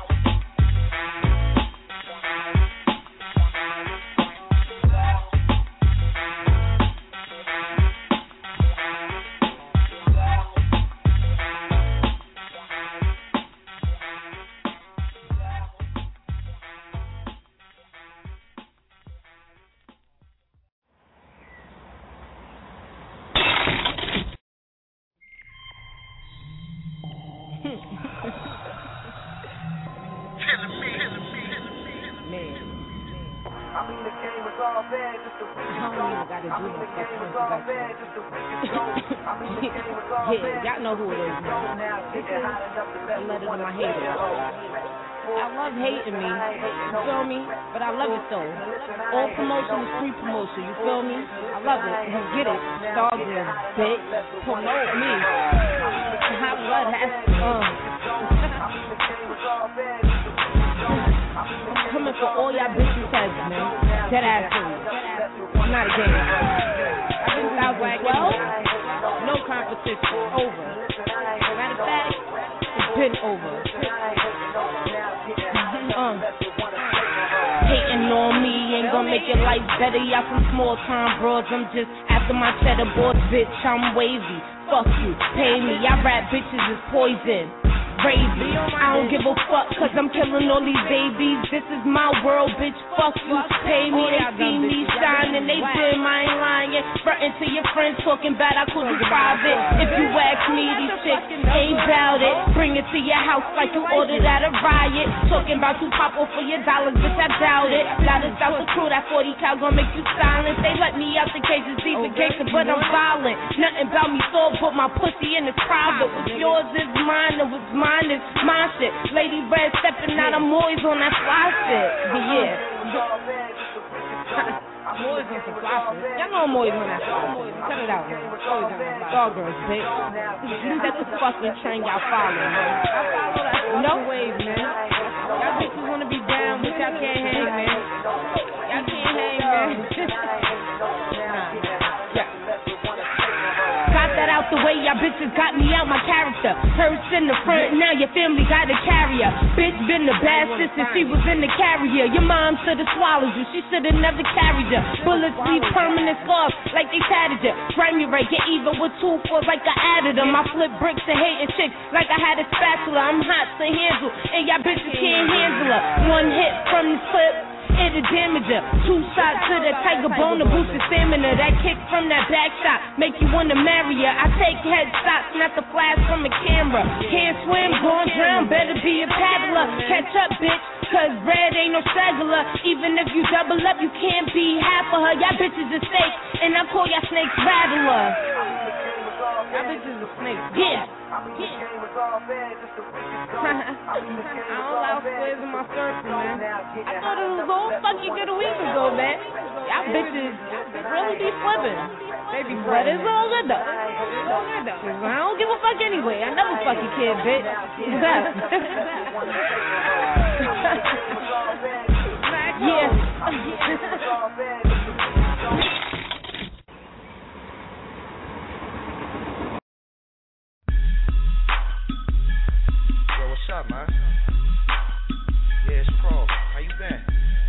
Yeah, y'all know who it is. This is a letter to my haters. I love hating me, you feel me? But I love it though. All promotion is free promotion, you feel me? I love it. You get it. Dog is bitch. Promote me. Hot blood has to uh. Coming for all y'all bitches heads, man. Dead ass serious. I'm not a game. I think I was like, well, no competition. Over. been over. Uh. Hating on me ain't gonna make your life better. Y'all some small time broads. I'm just after my cheddar boards, bitch. I'm wavy. Fuck you, pay me. I rap bitches is poison. Crazy. I don't give a fuck cause I'm killing all these babies. This is my world, bitch. Fuck you, pay me. They see me shining, they dim, I ain't lying. Frontin' to your friends talking bad, I call you private. If you ask me, these chicks ain't bout it. Bring it to your house like you ordered at a riot. Talking about you pop off for your dollars, bitch, I doubt it. Gotta stop the crew, that forty cal gon' make you silent. They let me out the cages, these are gangster, but I'm violent. Nothing about me soul, put my pussy in the private. What's yours is mine, and what's mine Mine is my shit. Lady Red stepping out, I'm always on that fly shit. But yeah. I'm always on some fly shit. Y'all know I'm always on that fly shit. Cut it out, man. Always on that dog girls, bitch. That's the fucking train y'all follow, man. I follow that. No ways, man. Y'all bitches wanna be down, but y'all can't hang, man. Y'all can't hang, man. Out the way, y'all bitches got me out my character. Purse in the front, now your family got a carrier. Bitch been the bad sister, she was in the carrier. Your mom should've swallowed you, she should've never carried you. Bullets leave permanent scars like they tatted you. Drive me right, get even with two fours like I added them. I flip bricks to hating chicks like I had a spatula. I'm hot to handle, and y'all bitches can't handle her. One hit from the clip, it'll damage her. Two shots to the tiger bone to boost the stamina. That kick from that back shot make you wanna marry her. I take headshots, not the flash from a camera. Can't swim, going drown, better be a paddler. Catch up, bitch, cause red ain't no straggler. Even if you double up, you can't be half of her. Y'all bitches are snakes, and I call y'all snakes rattler. Y'all bitches are snakes. Yeah. I don't allow squares in my circle, man. I thought it was all fucking good a week ago, man. Y'all bitches really be flipping. They be flipping. But it's all good though. It's all good though. I don't give a fuck anyway. I never fucking kid, bitch. Yeah. What's up, man? Yeah, it's Pro. How you been?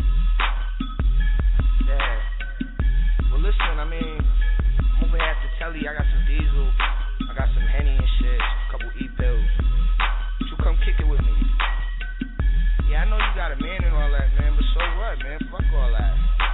Yeah. Well, listen, I mean, I'm over here at the telly. I got some diesel. I got some Henny and shit. A couple E-pills. You come kick it with me. Yeah, I know you got a man and all that, man, but so what, man? Fuck all that.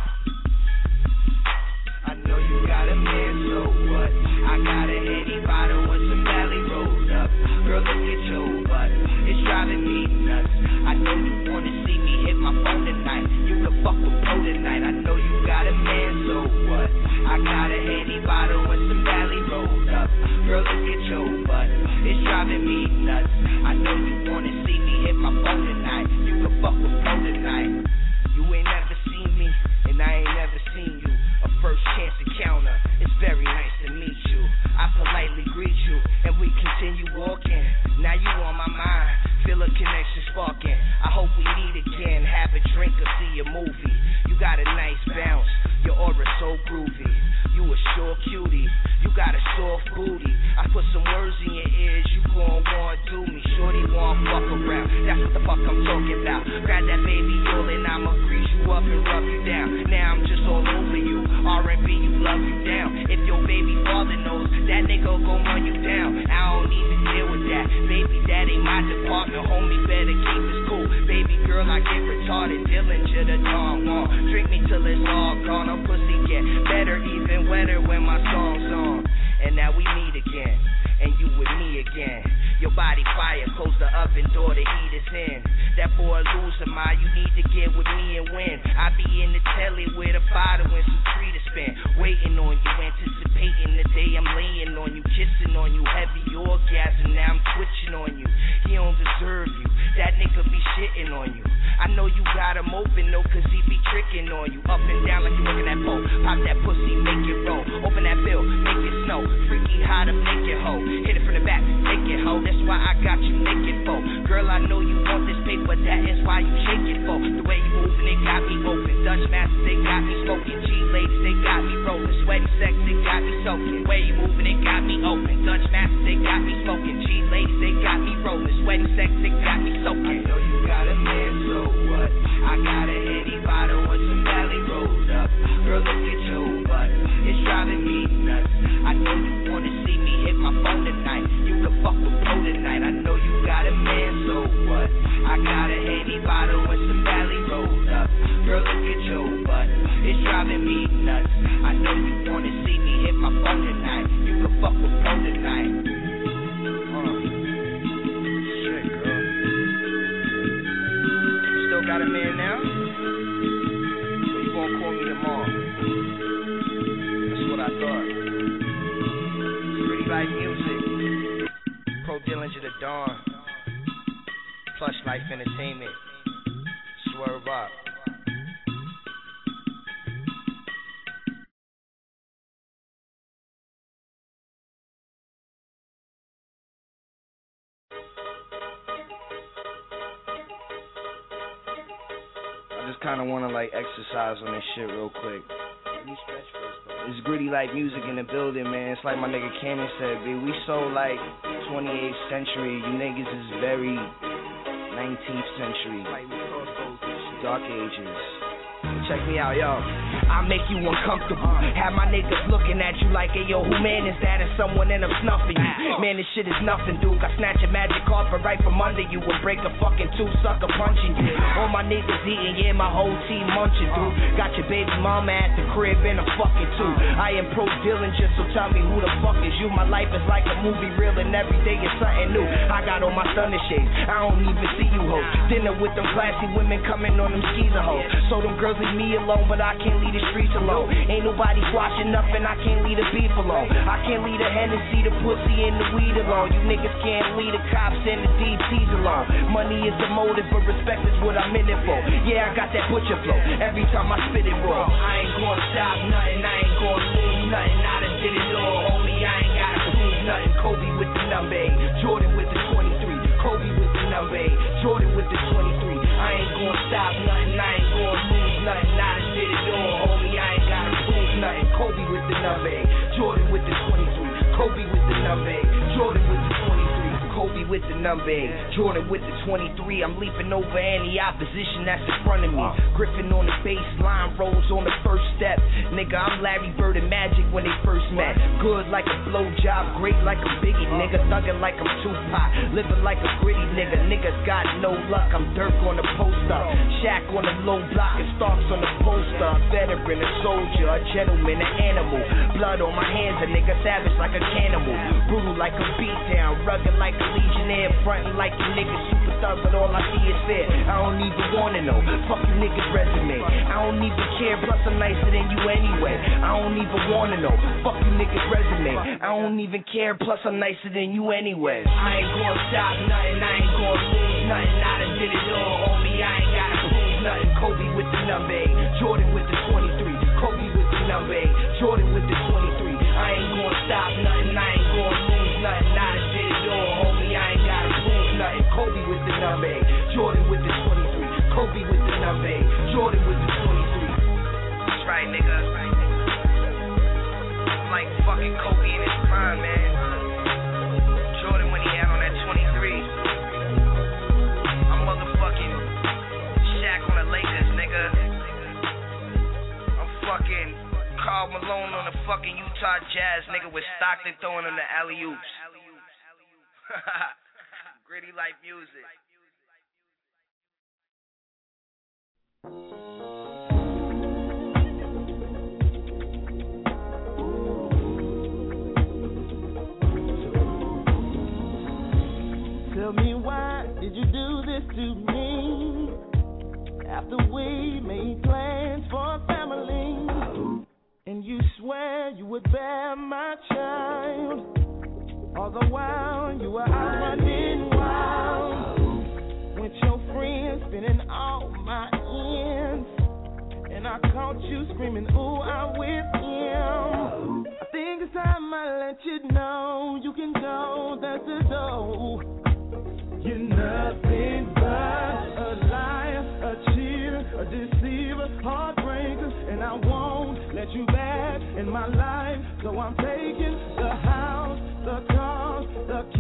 I know you got a man, so what? I got a Henny bottle with some Valley rolled up. Girl, look at your butt. It's driving me nuts. I know you wanna see me hit my phone tonight. You can fuck with Pro tonight. I know you got a man, so what? I got a Henny bottle with some Valley rolled up. Girl, look at your butt. It's driving me nuts. I know you wanna see me hit my phone tonight. You can fuck with Pro tonight. You ain't never seen me, and I ain't never seen you. A first chance encounter. It's very nice to meet you. I politely greet you, and we continue walking. Now you on my mind, feel a connection sparking. I hope we meet again, have a drink or see a movie. You got a nice bounce, your aura so groovy. You a sure cutie, you got a soft booty. I put some words in your ears, you gon' wanna do me. Shorty wanna fuck around, that's what the fuck I'm talking about. Grab that baby oil and I'ma grease you up and rub you down. Now I'm just all over you, R and B, you love you down. If your baby father knows, that nigga gon' run you down. I don't even deal with that, baby, that ain't my department. Homie, better keep it cool. Baby girl, I get retarded, Dillinger the Don Juan. Drink me till it's all gone, a pussy get better, even wetter when my song's on. And now we meet again, and you with me again. Your body fire, close the oven door, the heat is in. That boy losing my, you need to get with me and win. I be in the telly with a bottle and some tree to spin. Waiting on you, anticipating the day I'm laying on you. Kissing on you, heavy orgasm, now I'm twitching on you. He don't deserve you, that nigga be shitting on you. I know you got him open though, cause he be tricking on you. Up and down like you working that pole. Pop that pussy, make it roll. Open that bill, make it snow. Freaky hot up, naked hoe. Hit it from the back, take it hoe. That's why I got you naked for. Girl, I know you want this paper, that is why you shake it for. The way you moving, it got me open. Dutch masters, they got me smoking. G ladies, they got me rolling. Sweaty sex, they got me soaking. The way you moving, it got me open. Dutch masters, they got got me smoking. G-Lace, they got me rolling. Sweaty sex, they got me soaking. I know you got a man, so what? I got a Henny bottle with some Valley rolled up. Girl, look at your butt, it's driving me nuts. I know you wanna see me hit my phone tonight. You can fuck with Pro tonight. I know you got a man, so what? I got a Henny bottle with some Valley rolled up. Girl, look at your butt, it's driving me nuts. I know you wanna see me hit my phone tonight. You can fuck with Pro tonight. Uh. Shit, girl. You still got a man now? Or you gonna call me tomorrow? That's what I thought. Pretty Life Music, Pro Dillinger the Dawn, Plush Life Entertainment, Swerve Up. I just kinda wanna like exercise on this shit real quick. It's Gritty Life Music in the building, man. It's like my nigga Cannon said, B. We so like twenty-eighth century. You niggas is very nineteenth century. Dark ages. Check me out, yo. I make you uncomfortable. Have my niggas looking at you like, hey, yo, who man is that? And someone end up snuffing you. Man, this shit is nothing, dude. I snatch a magic carpet right from under you and break a fucking two-sucker punching you. All my niggas eating, yeah, my whole team munching, dude. Got your baby mama at the crib and I'm fucking too. I am Pro Dillinger, so tell me who the fuck is you? My life is like a movie reel and every day is something new. I got on my thunder shades, I don't even see you hoes. Dinner with them classy women coming on them skis and hoes. So them girls leave me alone, but I can't leave the streets alone. Ain't nobody squashing up and I can't leave the beef alone. I can't leave the Hennessy, the pussy, and the weed alone. You niggas can't leave the cops and the D Ts alone. Money is the motive, but respect is what I'm in it for. Yeah, I got that butcher flow. Every time I spit it raw. I ain't gonna stop nothing, I ain't gonna lose nothing. I done did it all, homie, I ain't gotta prove nothing. Kobe with the number eight, Jordan with the twenty-three. Kobe with the number eight, Jordan with the twenty-three. I ain't gonna stop nothing, I ain't gonna lose nothing. I done did it all, homie, I ain't gotta prove nothing. Kobe with the number eight, Jordan with the twenty-three. Kobe with the number eight, Jordan with the twenty-three. Kobe with the number eight, Jordan with the twenty-three. I'm leaping over any opposition that's in front of me. Griffin on the baseline, Rose on the first step. Nigga, I'm Larry Bird and Magic when they first met. Good like a blowjob, great like a Biggie. Nigga, thuggin' like I'm Tupac, living like a gritty nigga. Niggas got no luck, I'm Dirk on the poster. Shaq on the low block and Starks on the poster. A veteran, a soldier, a gentleman, an animal. Blood on my hands, a nigga savage like a cannibal. Brutal like a beatdown, rugged like a legionnaire, frontin' like you niggas super thug, but all I see is fear. I don't even wanna know, fuck you niggas resume. I don't even care, plus I'm nicer than you anyway. I don't even wanna know, fuck you niggas resume. I don't even care, plus I'm nicer than you anyway. I ain't gonna stop nothing, I ain't gonna lose nothing. I done did it all, homie, I ain't gotta prove nothing. Kobe with the number eight, Jordan with the twenty-three. Kobe with the number eight, Jordan with the twenty-three. I ain't gonna stop nothing, I ain't gonna lose nothing. I done did it all, homie, I ain't gotta prove nothing. Kobe with the number eight, Jordan with the twenty-three. Kobe with the number eight, Jordan with the twenty-three. That's right, nigga. I'm like fucking Kobe in his prime, man. Jordan when he had on that twenty-three. I'm motherfucking Shaq on the Lakers, nigga. I'm fucking Karl Malone on the fucking Utah Jazz, nigga, with Stockton throwing him the alley-oops. Gritty Life Music. Tell me, why did you do this to me? After we made plans for a family, and you swear you would bear my child. All the while you were out running wild with your friends, spinning all my ends, and I caught you screaming, ooh, I'm with him. I think it's time I let you know you can go, that's the door. You're nothing but a liar, a cheater, a deceiver, heartbreaker, and I won't let you back in my life. So I'm taking the house, the cars, the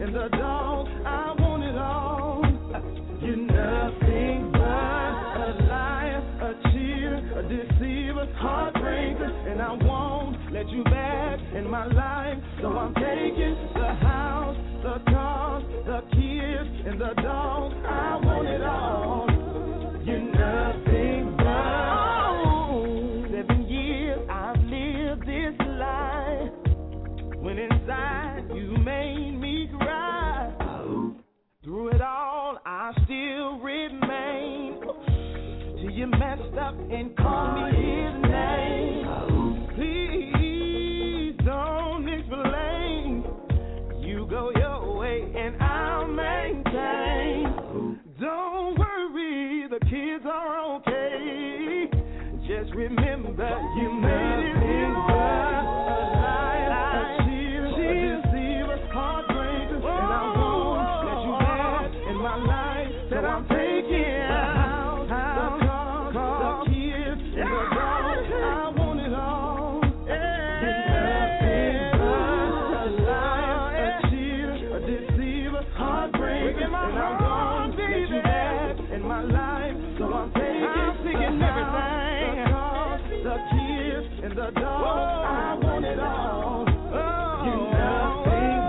and the dog. I want it all. You're nothing but a liar, a cheater, a deceiver, heartbreaker, and I won't let you back in my life. So I'm taking the house, the cars, the kids, and the dog. I want it all. You're nothing but. Seven years I've lived this life. When inside you made me cry. Through it all I still remain. Till you messed up and called me his name. Please don't explain. You go your way and I'll maintain. Don't worry, the kids are okay. Just remember you made it in life. That I'm taking out the cars, the kids, and the dog. I want it all. You're nothing but a liar, a cheater, a deceiver, heartbreaker, and I won't let you back in my life. So I'm taking the everything, the cars, the kids, and the dog. I want it all. You're nothing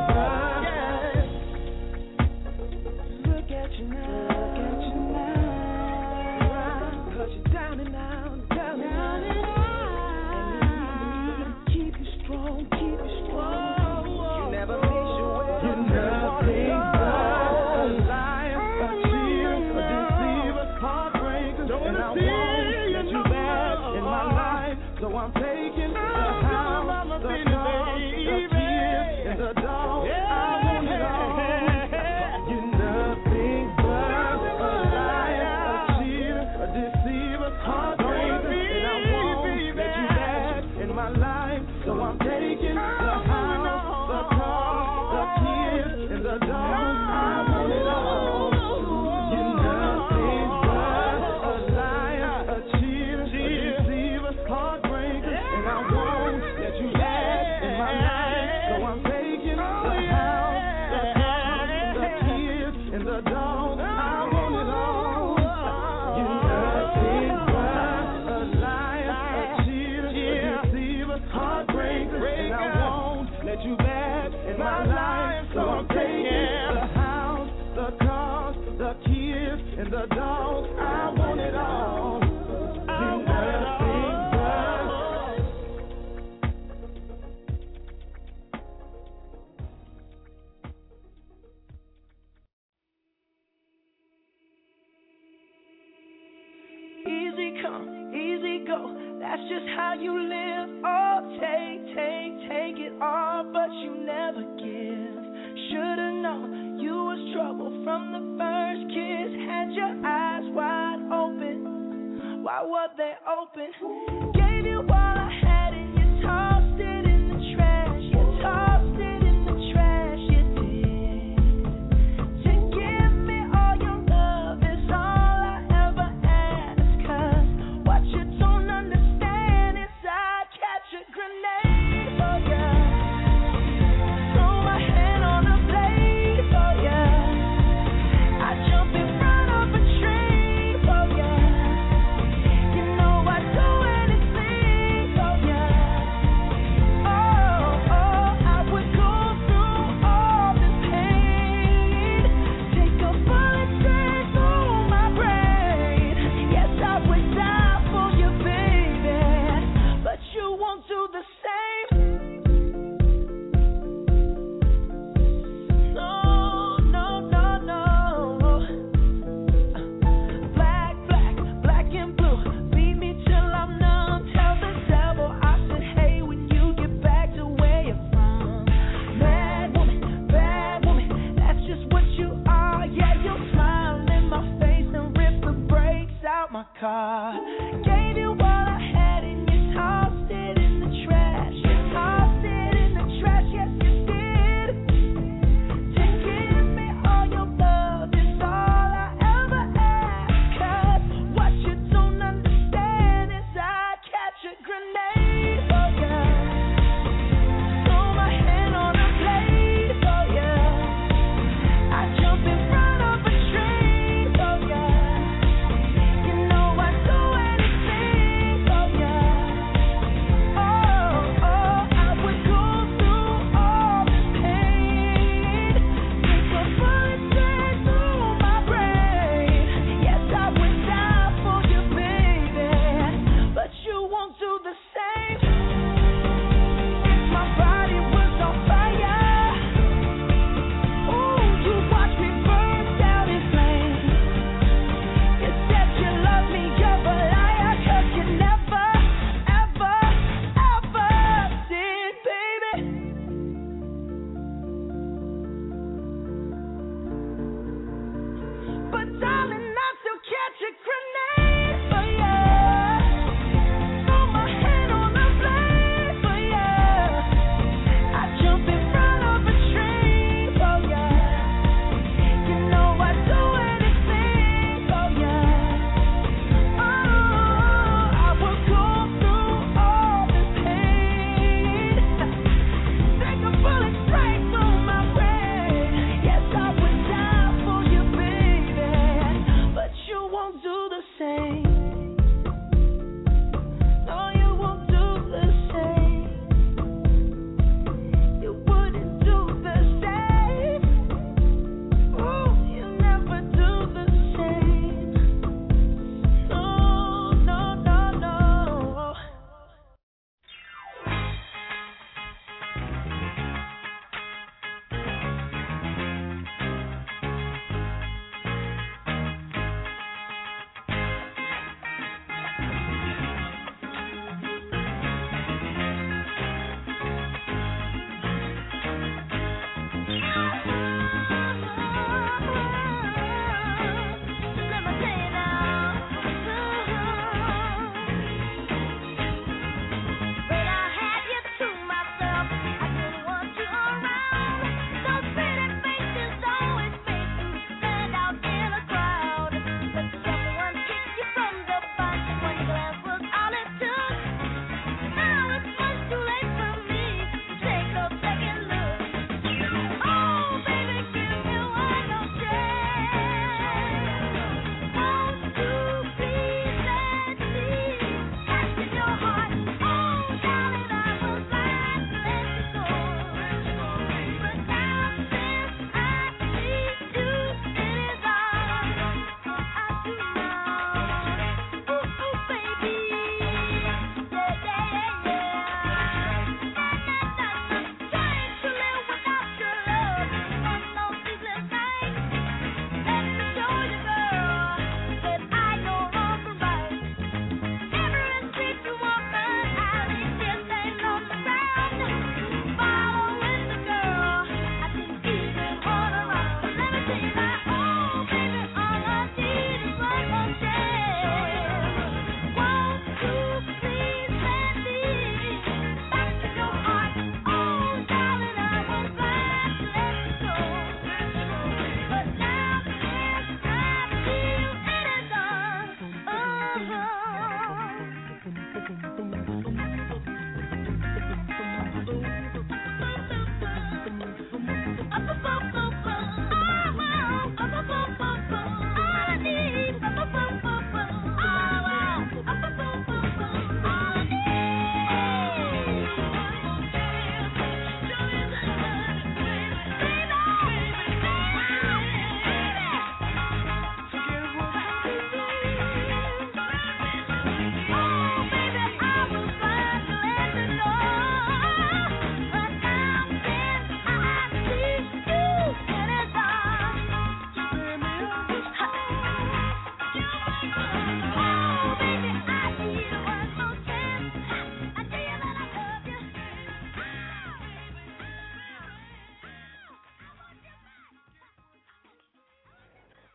but. Look at you now. Down and out, down and out, and keep you strong, keep you strong. You never miss your way. You're nothing but a liar, a cheater, a deceiver, heartbreaker, and I won't let you back in my life. So I'm taking the house, the car, the kids, and the dog. I want it all. You're nothing but a liar, a cheater, a deceiver, heartbreaker, and I won't let you back in my life. So I'm taking the house, the car, the kids, and the dog. I want it all. You're nothing but a liar, a cheater, a deceiver, heartbreaker, and I won't let you back in my life. So I'm taking the house, the car, the kids, and the dog. I want it all. You're nothing but a liar, a cheater, a deceiver, heartbreaker, and I won't let you back in my life. So I'm taking the house, the cars, the kids, and the dog. I want it all. You're nothing but. Easy come, easy go, that's just how you live. Oh, take, take, take it all, but you never give. Should've known you was trouble from the first kiss. Had your eyes wide open, why were they open? Gave you all I had and you tossed it in the trash. You tossed it in the trash, you did. To give me all your love is all I ever ask. Cause what you don't understand is I catch a grenade for ya. Throw my hand on a blade for ya. I jump in front of a train for ya. You know I'd do anything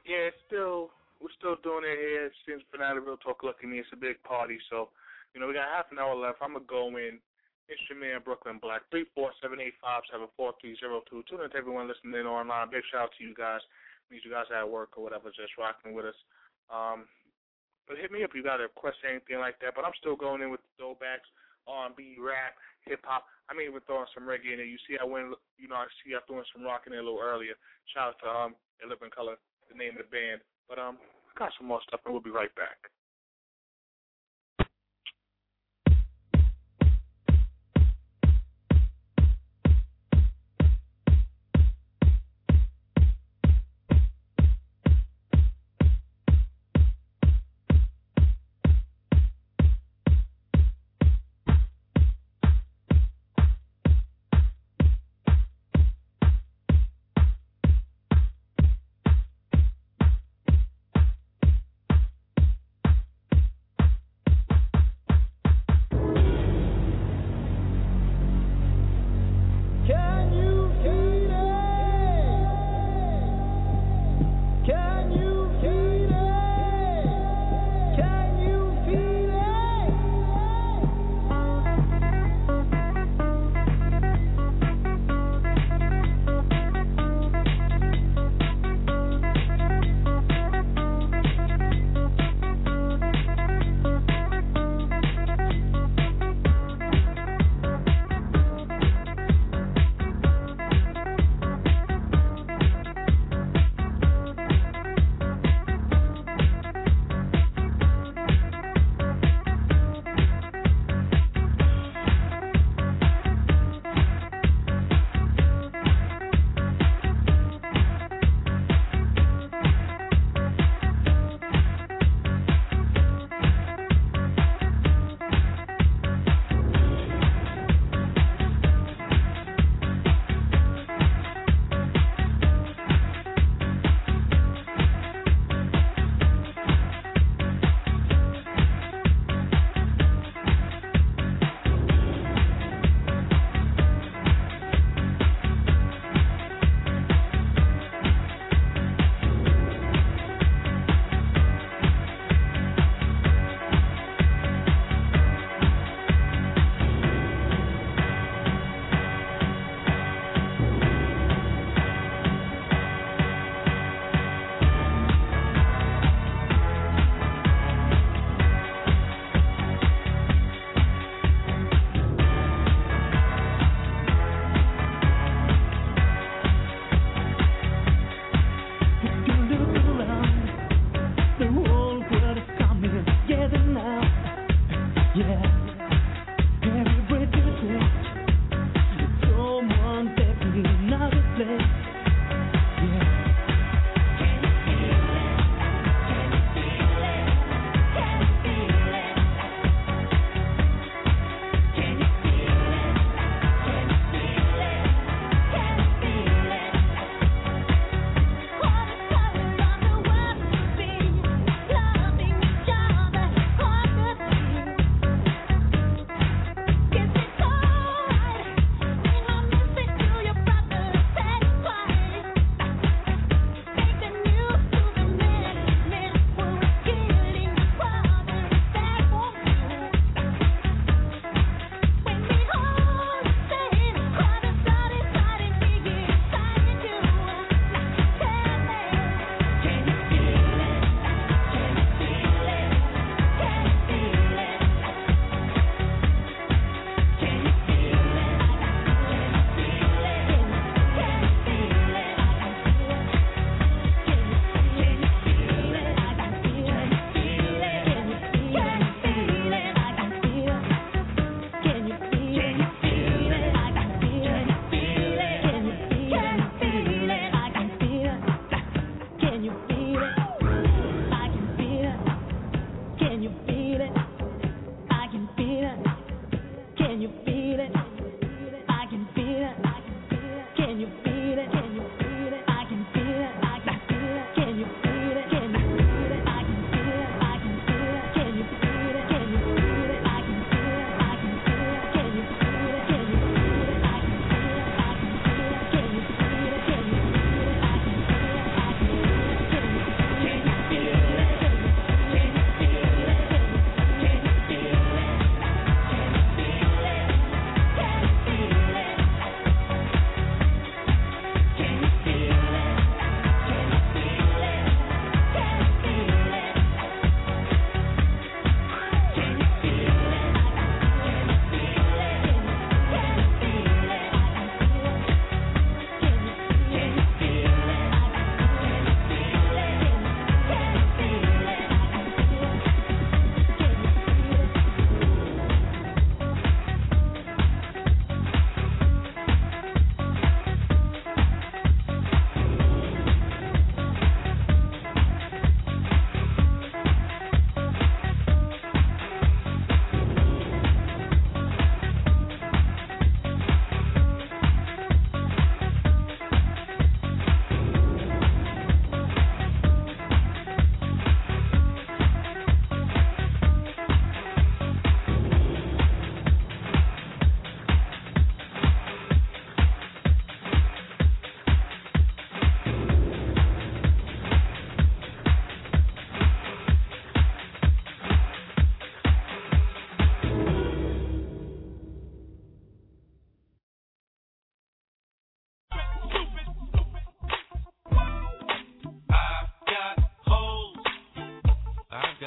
Yeah, it's still we're still doing it here. Since Fanatic Real Talk Lucky Me, it's a big party. So, you know, we got half an hour left. I'm gonna go in. It's your man Brooklyn Black. Three four seven eight five seven four three zero two. Tune in to everyone listening in online. Big shout out to you guys. Means you guys at work or whatever, just rocking with us. Um, but hit me up if you got a question, anything like that. But I'm still going in with the throwbacks, R and B, rap, hip hop. I mean, even throwing some reggae in there. You see, I went. You know, I see I throwing some rock in there a little earlier. Shout out to um, A Living Color, the name of the band. But um, I got some more stuff, and we'll be right back.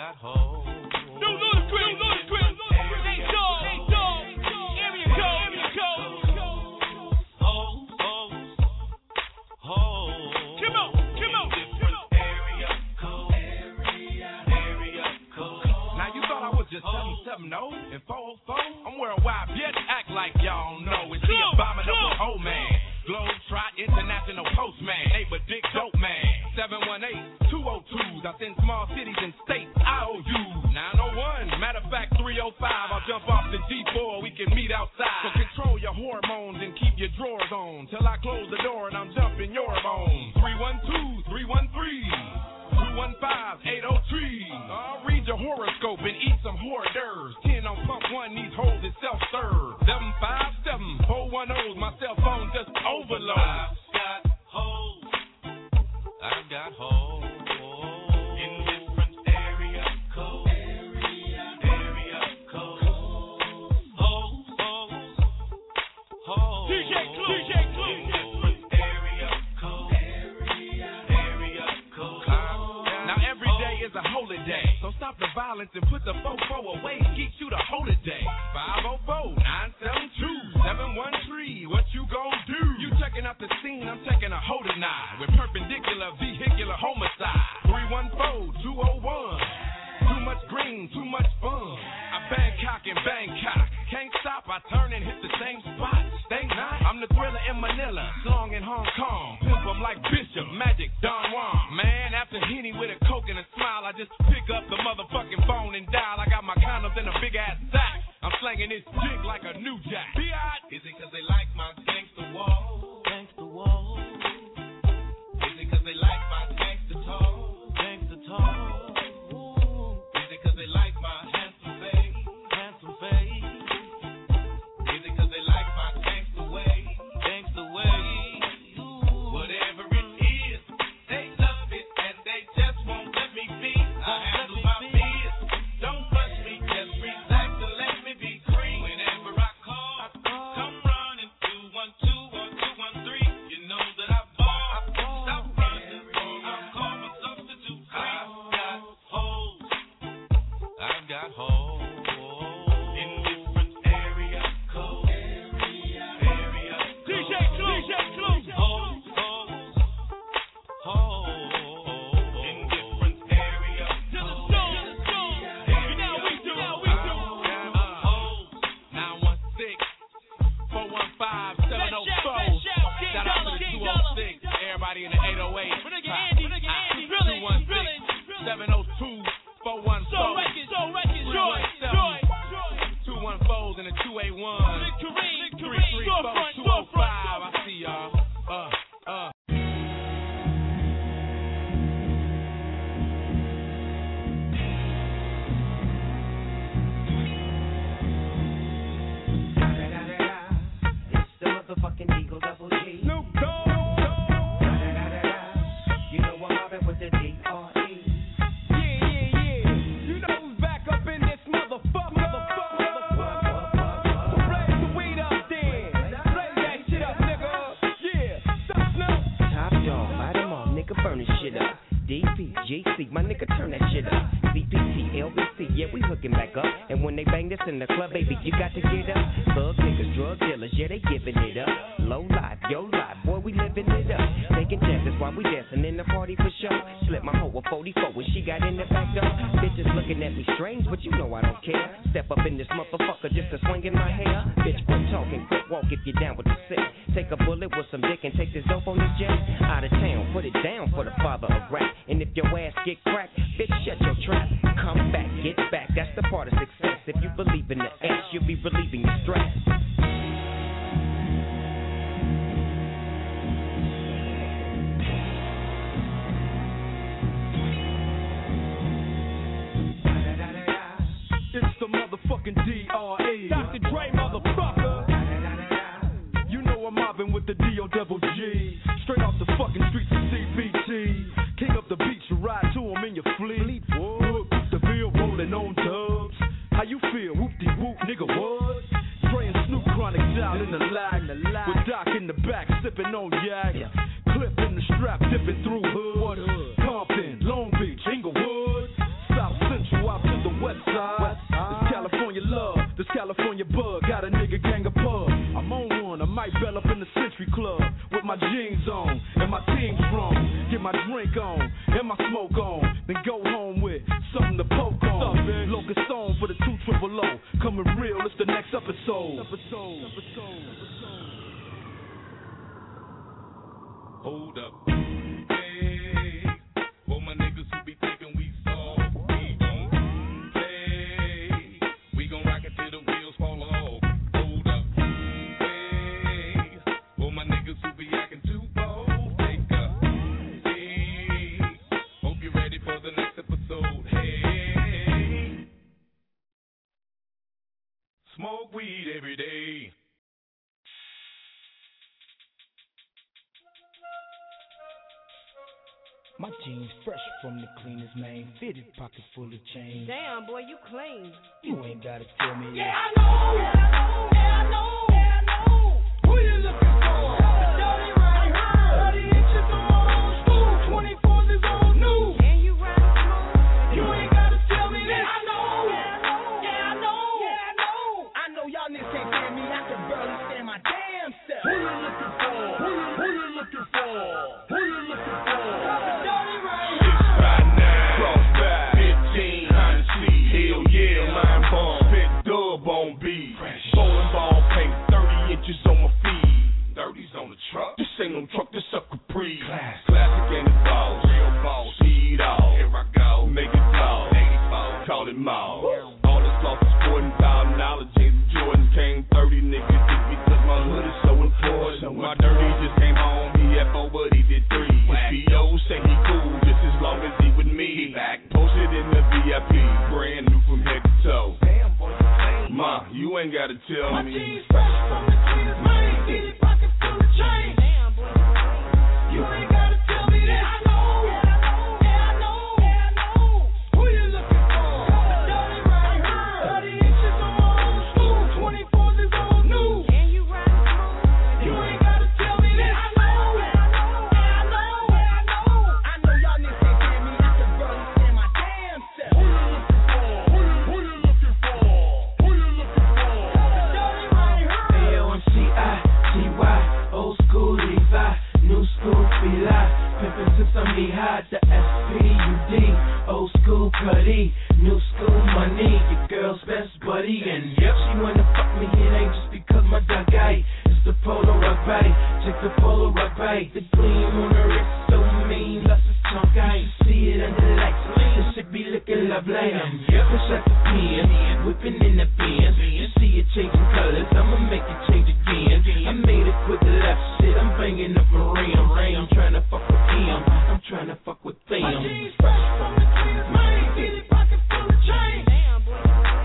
got hoes. No Ludacris, no Ludacris, they dog, they dog. Area code, area code. Hoes, hoes, hoes. Come on, come on, come on. Area code, area, area code. Now you thought I was just seven seven zero and four oh four? I'm worldwide, bitch. Act like y'all know it's the abominable hoe man. Globetrot International Postman, neighbor Dick Dope Man. seven one eight, two oh twos. I send small cities and states I O Us. nine oh one, matter of fact three oh five. I'll jump off the G four, we can meet outside. So control your hormones and keep your drawers on till I close the door and I'm jumping your bones. three one two, three one three, two one five, eight oh three. I'll read your horoscope and eat some hors d'oeuvres. ten on pump one, these hoes is self-serve. seven five seven, four one oh, my cell phone just overload. I've got hoes. I've got hoes. In different area codes. Area, area codes. Hoes, hoes, hoes. D J Clue, D J Clue. Different area codes. Area, area codes. Now every day is a holiday, so stop the violence and put the fofo away. Get you the holiday. five oh four, nine seven two, seven one three. What you gon' do? You checking out the scene, I'm checking a hold nine with perpendicular vehicular homicide. three one four, two oh one. Too much green, too much fun. I Bangkok and Bangkok. Can't stop, I turn and hit the same spot. Stay nice. I'm the thriller in Manila, slong in Hong Kong. Pimp 'em like Bishop, Magic, Don Juan. Man, after Henny with a coke and a smile, I just pick up the motherfucking phone and dial. I got my condoms in a big ass sack. I'm slanging this dick like a new jack. Biatch. Is it cause they like my gangsta wall? Gangsta wall. Is it cause they like my gangsta talk? Gangsta talk. Is it cause they like my handsome face? Handsome face. Is it cause they like my gangsta way? Gangsta way. Whatever it is, they love it and they just won't let me be. I handle my biz. Don't rush me, just relax and let me be free. Whenever I call, come running. two one two or two one three. You know that I ball. Stop running, I'll call my substitute free. I've got hoes. I've got hoes. In different area codes. Area, area D J Clue, D J Clue. Hoes, hoes, hoes. In different area To the stone, to the stone. You know we do, now we do. nine one six, four one five, seven oh four. Shout out to the two oh six. Everybody in the eight oh eight. My nigga Andy, my nigga Andy, drilling, two one six, drilling, seven oh two, four one So four. records, so records, joy, joy. two one fours and a two eight one. Big Kareem, big three Kareem, three four, storefront, two oh storefront. five. I see y'all. Uh, uh. It's the motherfucking Eagle Double G. Snoop Dogg. You know I'm mobbing with the D R E. Yeah, yeah, yeah. You know who's back up in this motherfucker. Motherfucker, motherfucker. So blaze the weed up then. Blaze that shit up, nigga. Yeah. Stop, Snoop. Top dog, light 'em off, nigga, burn this shit up. D P, G C, my nigga, turn that shit up. C P T, L B C, yeah, we hooking back up. And when they bang this in the club, baby, you got to get up. Thug niggas, drug dealers, yeah, they giving it up. Low life, yo life, boy, we living it up. Taking chances while we dancing in the party for sure. Slip my hoe a forty-four when she got in the back door. Bitches looking at me strange, but you know I don't care. Step up in this motherfucker just to swing in my hair. Bitch, quit talking, quick walk if you're down with the sick. Take a bullet with some dick and take this dope on this jet. Out of town, put it down for the father of rap. And if your ass get cracked, bitch, shut your trap. Come back, get back, that's the part of success. If you believe in the ass, you'll be relieving your stress. It's the motherfucking D R E. Doctor Dre, motherfucker. You know I'm mobbing with the D O double G. Straight off the fucking streets of C B T. King up the beach, you ride to him in your fleet. Whoop, the bill rolling on dubs. How you feel? Whoop-de-whoop, nigga, what? Dre and Snoop Chronic down in the lag. With Doc in the back, sipping on yak. Clip in the strap, dipping through hood. Compton, Long Beach, Inglewood, South Central. out to the west side. This California love, this California bug. Got a nigga gang of pub. I'm on one, I might bell up in the Century Club with my jeans on and my team strong. Get my drink on and my smoke on, then go home with something to poke on. Locust on for the two triple O. Coming real, it's the next episode. Episode. Episode. Hold up. Hey, for my niggas who be thinking we soft, we gon' play. We gon' rock it till the wheels fall off. Hold up. Hey, for my niggas who be acting too bold, take a seat. Hope you're ready for the next episode. Hey, smoke weed every day. My jeans fresh from the cleanest, man. Fitted, pocket full of change. Damn, boy, you clean. You ain't gotta tell me. Yeah, I know, yeah, I know, yeah, I know, yeah, I know. Who you looking for? Dirty right here. thirty inches on old school, twenty-fours is old new. And you ride smooth. You ain't gotta tell me that. I know, yeah, I know, yeah, I know, yeah, I know. I know y'all niggas can't stand me. I can barely stand my damn self. Who you looking for? Who you, who you looking for? Who you looking for? On beat, bowling ball paint, thirty inches on my feet. thirties on the truck. This ain't no truck, this a Capri. Class. Classic and it's balls, real balls. Speed off. Here I go. Make it tall. eighty-four. Call it mall. All this lost is forty thousand dollars. James Jordan came thirty niggas did because my hood is so important. My dirty just came home. He had four, but he did three. His P O say he cool just as long as he with me. He back posted in the V I P, brand new from head to toe. Ma, you ain't gotta tell my me. My jeans fresh from the cleanest, man. Fitted, pocket full of change. Damn, boy. You ain't gotta tell me that. I know, yeah, I know, yeah, I know, yeah, I know. Who you looking for? Dirty right here. thirty inches on old school, twenty-fours is old new. And you ride smooth. You ain't gotta tell me that. I know, yeah, I know, yeah, I know, yeah, I know. I know y'all niggas can't stand me. I can barely stand my damn self. Who you looking for? Who you, who you looking for? Old school Levi, new school Fila, pimpin' since I'm knee-high, the S P U D, old school Cuddy, new school money, your girl's best buddy, and yep, she wanna fuck me, it ain't just because my dog eye, it's the polo rug body, check the polo rug body, the gleam on her wrist so mean, plus it's chunk eye, you see it under the lights, this shit be looking lovely, I'm push out the pen, whipping in the bins, you see it changing colors, I'ma make it change again, I made it with the left shit, I'm banging up a rim, I'm tryna fuck with him, I'm tryna fuck with them. My jeans fresh from the cleanest, man, fitted, pocket full of change. Damn, boy.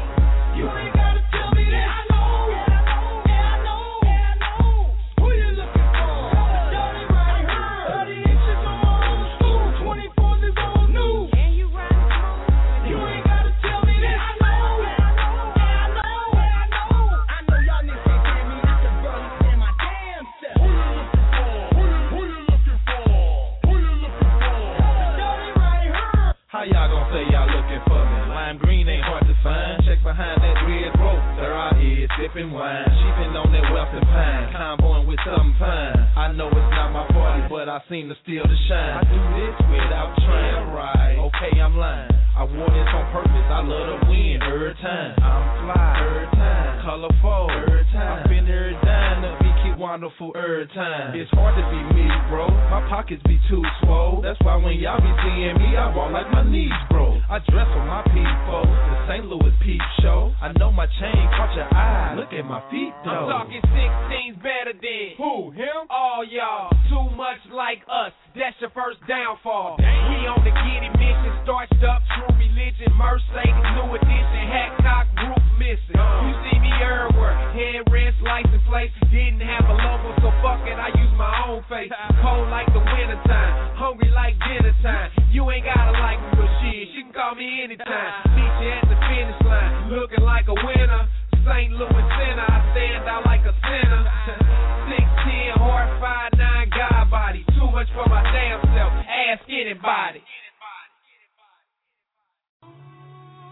You ain't gotta tell me that. I know, yeah, I know, yeah, I know, yeah, I know. Who you looking for? Dirty right here. thirty inches on old school, twenty-fours is old new. And you ride smooth. You ain't gotta tell me that. I know, yeah, I know, yeah, I know, yeah, I know. I know y'all niggas can't stand me. I can barely stand my damn self. Who you looking for? Who you, who you looking for? Who you looking for? Dirty right here. How y'all gon' say y'all looking for me? Lime green ain't hard to find. Check behind that red rope. There I is, sipping wine. She been on that wealth and pine. Convoying with something fine. I know it's not my party, but I seem to steal the shine. I do this without trying. Right. Okay, I'm lying. I wore this on purpose. I love to win every time. I'm fly every time. Colorful every time. I been every dime to be keep wonderful every time. It's hard to be me, bro. My pockets be too swole. That's why when y'all be seeing me, I walk like my knees, bro. I dress for my people. The Saint Louis Peep Show. I know my chain caught your eye. Look at my feet, though. I'm talking sixteens better than who? Him? All y'all. Too much like us. That's your first downfall. Dang. We on the giddy mission. Starched up, true religion. Mercedes, new edition. Hatcock group missing. Uh. You see me everywhere. Head rest, license plate. Didn't have a logo, so fuck it. I use my own face. Cold like the winter time. Hungry like dinner time. You ain't gotta like me, but shit, you can call me anytime. Meet you at the finish line. Looking like a winner. Saint Louis Center. I stand out like a sinner. six ten, hard five nine, God body. Too much for my damn self. Ask anybody.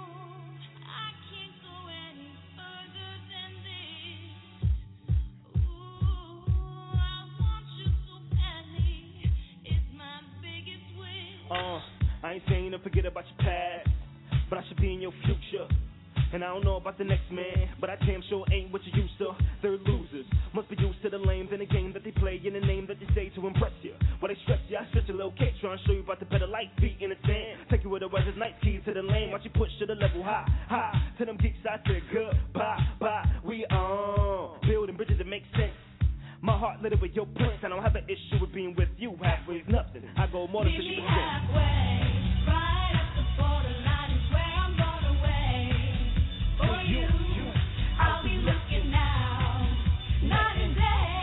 I ain't saying to forget about your past, but I should be in your future. And I don't know about the next man, but I damn sure ain't what you used to. They're losers, must be used to the lames in the game that they play in the name that they say to impress you. While they stress you, I stretch a little cake, trying to show you about the better life, beat in the sand. Take you where the weather's night, keys to the lane, watch you push to the level high, high. To them geeks I said goodbye, bye. We on building bridges that make sense. My heart lit up with your prince. I don't have an issue with being with you. Halfway's nothing. I go more than fifty percent. Halfway, right up the borderline is where I'm gonna wait. For you, I'll be looking now, night and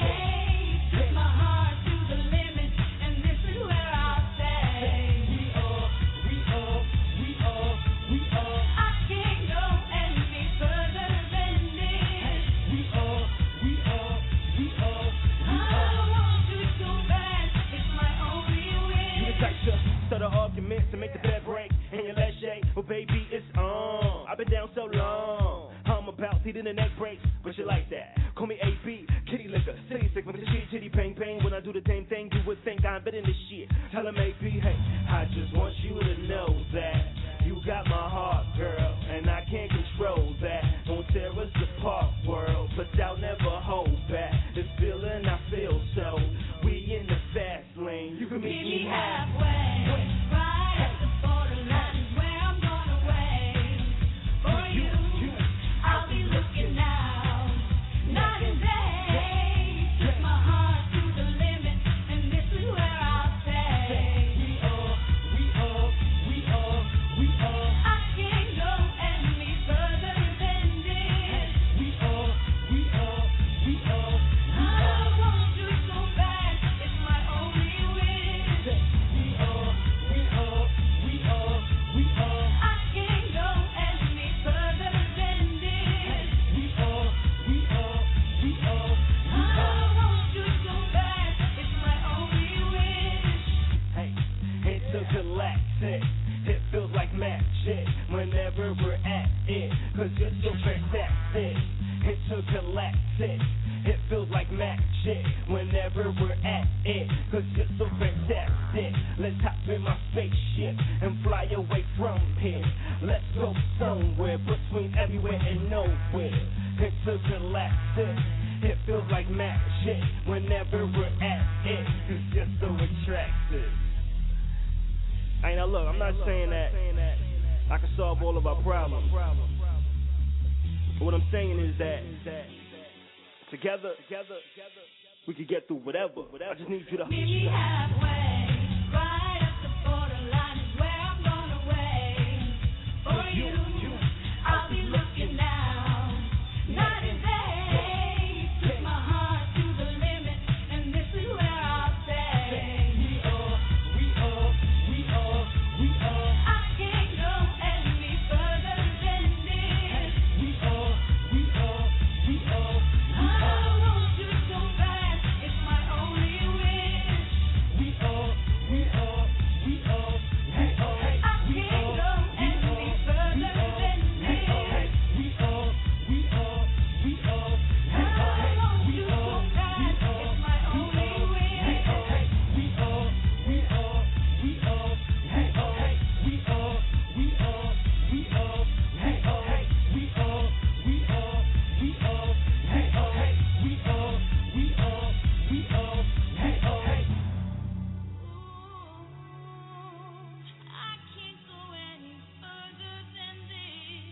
day. Take my heart to the limit, and this is where I'll stay. We are, we are, we are, we are. I can't go any further than this. We are, we are, we are, we are. I want you so bad, it's my only wish. You the type to start an argument to make the bed break, and your last shade, well baby it's on. I've been down so long. I'm about to the neck breaks, but you like that. Call me A B, kitty liquor, city sick with the shit, chitty bang bang. When I do the same thing, you would think I'm better than this shit. Tell him A B, hey, I just want you to know that you got my heart, girl, and I can't control that. Won't tear us apart, world, but I'll never hold back. This feeling I feel so, we in the fast lane. You can meet me halfway, right at the borderline is where I'm gonna wait. For you, I'll be looking now, night and day. Take my heart to the limit, and this is where I'll stay. We are, we are, we are, we are. I can't go any further than this. We are, we are, we are, we are. I want you so bad, it's my only wish. We are, we are, we are, we are. I can't go any further than this. We are, we are, we are, we are. I want you so bad, it's my only wish. hey, intergalactic. It feels like magic whenever we're at it, cause you're so fantastic. Intergalactic. It feels like magic whenever we're at it, cause you're so fantastic. Let's hop in my spaceship and fly away from here. Let's go somewhere between everywhere and nowhere. Intergalactic. It feels like magic whenever we're at it, cause you're so attractive. I ain't, now look, I'm not saying that I can solve all of our problems. But what I'm saying is that together, we can get through whatever. I just need you to Meet me halfway, right up the borderline is where I'm gonna wait. For you, I'll be looking now, night and day. Take my heart to the limit, and this is where I'll stay. We are, we are, we are, we are. I can't go any further than this. We are, we are, we are, we are. I want you so bad, it's my only wish. We are, we are, we are, we are. I can't go any further than this. We are, we are, we are, we are. I want you so bad, it's my only wish. We are, we are, we are, we are. We are, we are, we are, we are. We are, we are, we are, we are. We are, we are, we are, we are. I can't go any further than this.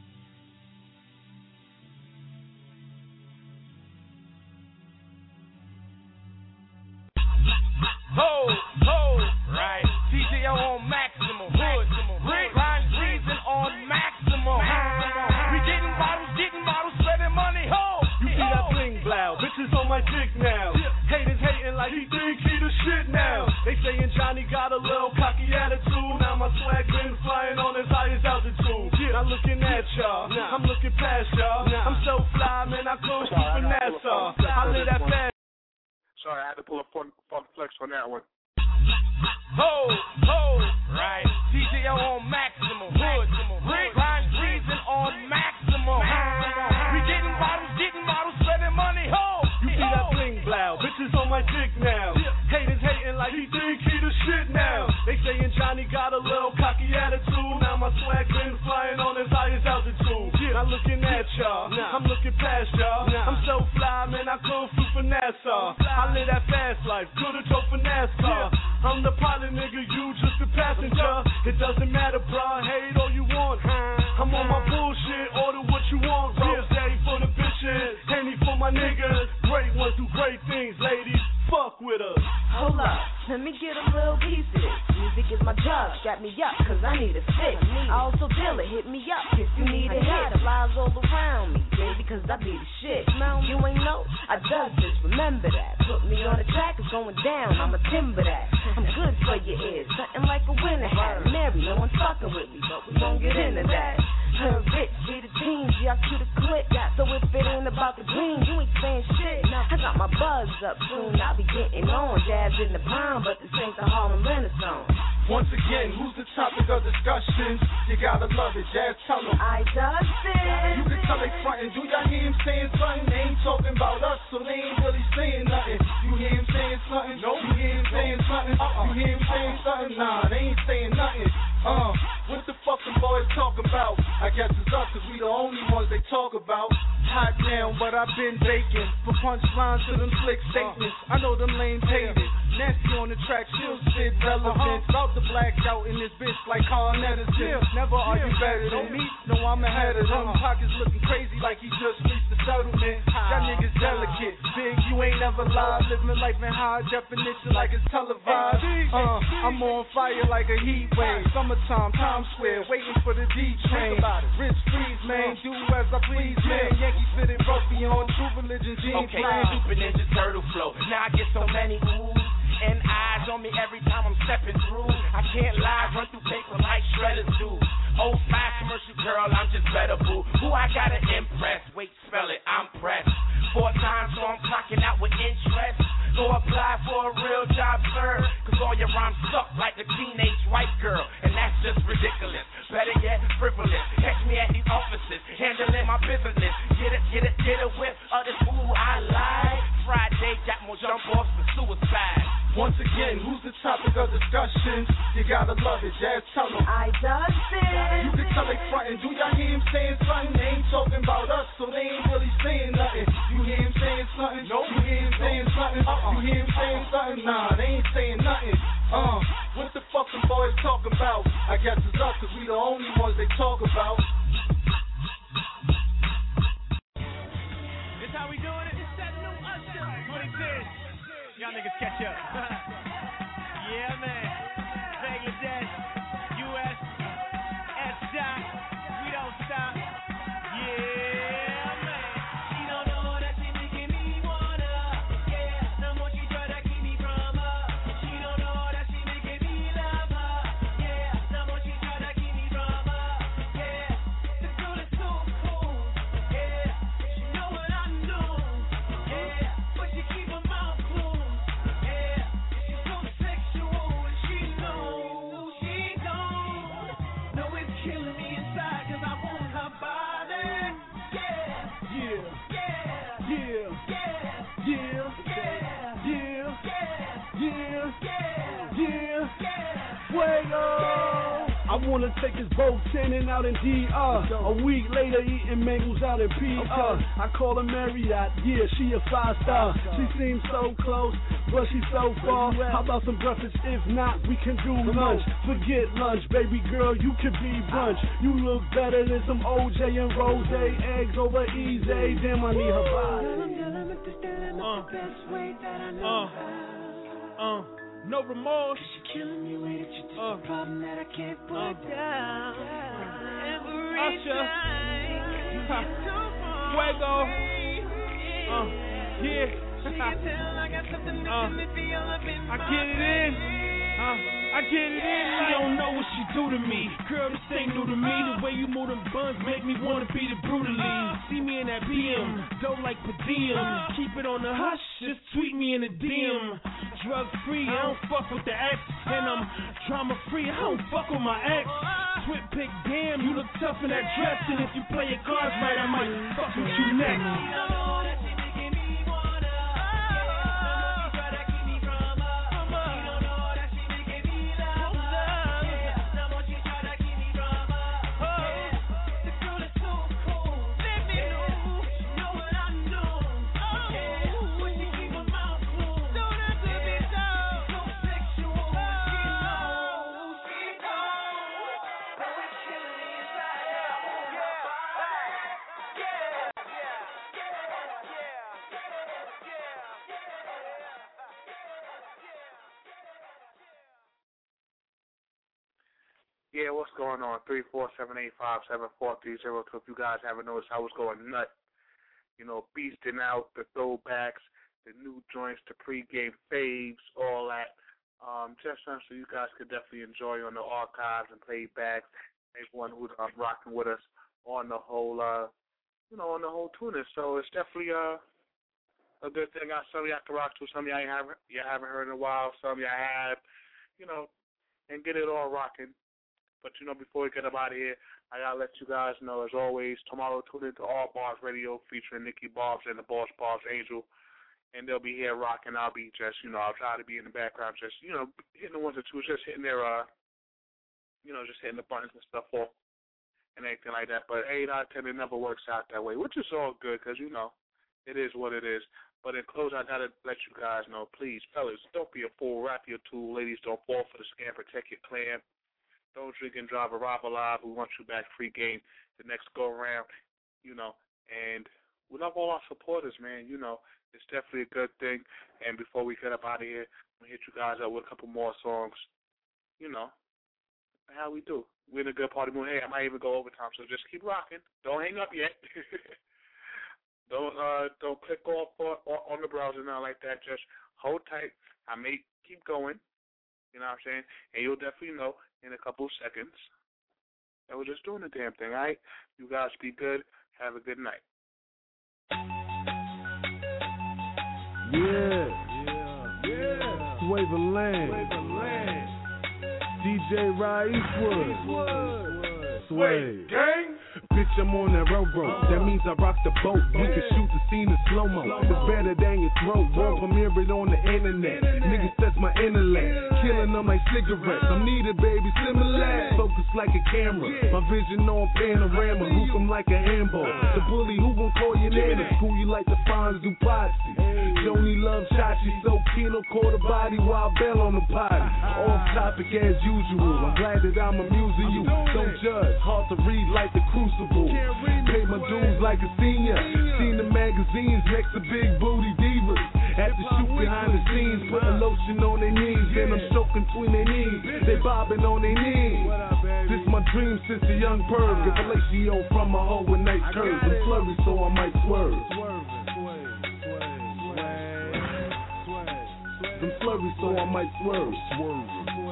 Ho, ho, right. T J O on maximum. Hood, Rick, line treason on maximum. We getting bottles, getting bottles, spending money. Ho, You see that bling blow, bitches on my dick now. Haters hating like he think he the shit now. They saying Johnny got a little cocky attitude. Now my swag been flying on his highest altitude. Not looking at y'all, I'm looking past y'all. I'm so fly, man, I close you for NASA. I live that fast. Sorry, I had to pull a fun, fun flex on that one. ho, ho, right. T J O on maximum. Hood, Rick, line treason on maximum. We getting bottles, getting bottles, spending money. Ho, You see that bling blow, bitches on my dick now. Haters hating like he think he the shit now. They saying Johnny got a little myself a NASCAR. I'm the pilot, nigga, you just a passenger. It doesn't matter, bruh, hate all you want. I'm on my bullshit, order what you want. Rose for the bitches, Henny for my niggas. Great ones do great things, ladies. Fuck with us. Hold up, let me get a little piece of this. Music is my drug, strap me up, cause I need a fix. I also deal it, hit me up if you need a hit. Lies all around me, baby, cause I be the shit. You ain't know, I does this, remember that. Put me on the track, it's going down, I'ma timber that. I'm good for your ears, something like a winter hat. Mary, no one's fucking with me, but we won't get into that. Her rich, be the team, G I Q the clip. So if it ain't about the green, you ain't saying shit. I got my buzz up soon, I'll be getting on. Jazz in the palm, but this ain't the Harlem Renaissance. Once again, who's the topic of discussion? You gotta love it, Jazz, tell them. I does it. You can tell they frontin', do y'all hear him saying something? They ain't talking about us, so they ain't really saying nothing. You hear him saying something? No. You hear him saying something? Uh-uh. You hear him saying something? Nah, they ain't saying nothing. Uh, what the fuck them boys talk about? I guess it's us, cause we the only ones they talk about. Hot now, but I've been baking. For punchlines to them slick statements. I know them lame hate it. Nasty on the track, still shit relevant. About to black out in this bitch like Carl Edison. Never are you better than me? No, I'm ahead of them. Pockets looking crazy like he just reached the settlement. Y'all niggas delicate. Big, you ain't never lied. Living life in high definition like it's televised. Uh, I'm on fire like a heat wave. Summertime, Times Square, waiting for the D train. Rich freeze, man, do as I please, man. Yankees fitted rugby on True Religion jeans. Okay, Super Ninja Turtle flow. Now I get so many oohs and eyes on me every time I'm stepping through. I can't lie, run through paper like shredders do. Old flash commercial girl, I'm just better boo. Who I gotta impress? Wait, spell it, I'm pressed. Four times, so I'm clocking out with interest. Go apply for a real job, sir. Cause all your rhymes suck like a teenage white girl. And that's just ridiculous. Better yet, frivolous. Catch me at these offices, handling my business. Get it, get it, get a whip of this fool I like. Friday got more jump offs than suicide. Once again, who's the topic of discussion? You gotta love it, Jazz, tell them. I does it. You can tell they frontin', do y'all hear him saying something? They ain't talking about us, so they ain't really saying nothing. You hear him saying something? No. You hear him saying something? Uh-uh. You hear him saying something? Nah, they ain't saying nothing. Uh, what the fuck them boys talk about? I guess it's us, cause we the only ones they talk about. This how we doing it? It's that new Usher. twenty ten. Y'all niggas catch up. Yeah, man. Bangladesh, U S, S-Dot. We don't stop. Yeah, man. She don't know that she making me wanna. Yeah, the more she try to keep me from her. She don't know that she making me love her. Yeah, the more she try to keep me from her. Yeah, the girl is so cool. Yeah, she know what I'm doing. Yeah, but she keep her mouth closed. I wanna take his boat tanning out in D R. A week later eating mangoes out in P R. I call her Marriott, yeah, she a five star. She seems so close, but she's so far. How about some breakfast? If not, we can do lunch. Forget lunch, baby girl, you can be brunch. You look better than some O J and Rose. Eggs over easy, damn I need her body. Uh, uh, uh. No remorse. You're killing me with it. You're uh, a problem that I can't put uh, down. Every Usher. Time. Fuego. Uh, yeah. uh, I get it in. Uh, I get it in. She don't know what she do to me. Girl, this ain't new to me. The way you move them buns make me wanna beat it brutally. See me in that B M, dope like per diem. Keep it on the hush, just tweet me in the D M. Drug free, I don't fuck with the ex. And I'm drama free, I don't fuck with my ex. Twit pick, damn, you look tough in that dress. And if you play your cards right, I might fuck with you next. Yeah, what's going on? three four seven eight five seven four three zero two. If you guys haven't noticed, I was going nuts. You know, beasting out the throwbacks, the new joints, the pregame faves, all that. Um, just so you guys could definitely enjoy on the archives and playbacks. Everyone who's um, rocking with us on the whole, uh, you know, on the whole tuner. So it's definitely uh, a good thing. I some of y'all can rock to, some of y'all haven't, you haven't heard in a while, some of y'all have, you know, and get it all rocking. But, you know, before we get up out of here, I got to let you guys know, as always, tomorrow tune into All Bars Radio featuring Nikki Barbs and the Boss Barbs Angel. And they'll be here rocking. I'll be just, you know, I'll try to be in the background just, you know, hitting the ones or twos, just hitting their, uh, you know, just hitting the buttons and stuff off and anything like that. But eight out of ten, it never works out that way, which is all good because, you know, it is what it is. But in close, I got to let you guys know, please, fellas, don't be a fool. Wrap your tool. Ladies, don't fall for the scam. Protect your clan. Don't drink and drive, arrive alive. We want you back free game the next go-around, you know. And we love all our supporters, man. You know, it's definitely a good thing. And before we get up out of here, I'm going to hit you guys up with a couple more songs, you know, how we do. We're in a good party mood. Hey, I might even go overtime, so just keep rocking. Don't hang up yet. don't uh, don't click off or, or on the browser, nothing like that. Just hold tight. I may keep going. You know what I'm saying? And you'll definitely know in a couple seconds that we're just doing the damn thing, all right? You guys be good. Have a good night. Yeah. Yeah. Yeah. Sway the land. Sway the land. D J Rye Eastwood. Eastwood. Sway. Gang. Bitch, I'm on that railroad. That means I rock the boat. We can shoot the scene in slow-mo. It's better than your throat. World premiere it on the internet. Niggas test my intellect. Killing them like cigarettes. I'm needed, baby, similar. Focus like a camera. My vision on panorama. Hook 'em like a handball. The bully who gon' call your name. The school you like the Fonz Dupazzi. Joni love Chachi. So Kino caught a body while Bell on the potty. Off topic as usual. I'm glad that I'm amusing you. Don't judge. Hard to read like the crucible. Pay my dues like a senior. Seen the magazines next to big booty divas. Had to shoot behind the scenes, putting lotion on their knees. Then I'm choking between their knees. They bobbing on their knees. This my dream since a young perv. Get fellatio from a hoe with nice curves. I'm flurry, so I might swerve. I'm flurry, so I might swerve. Swerve.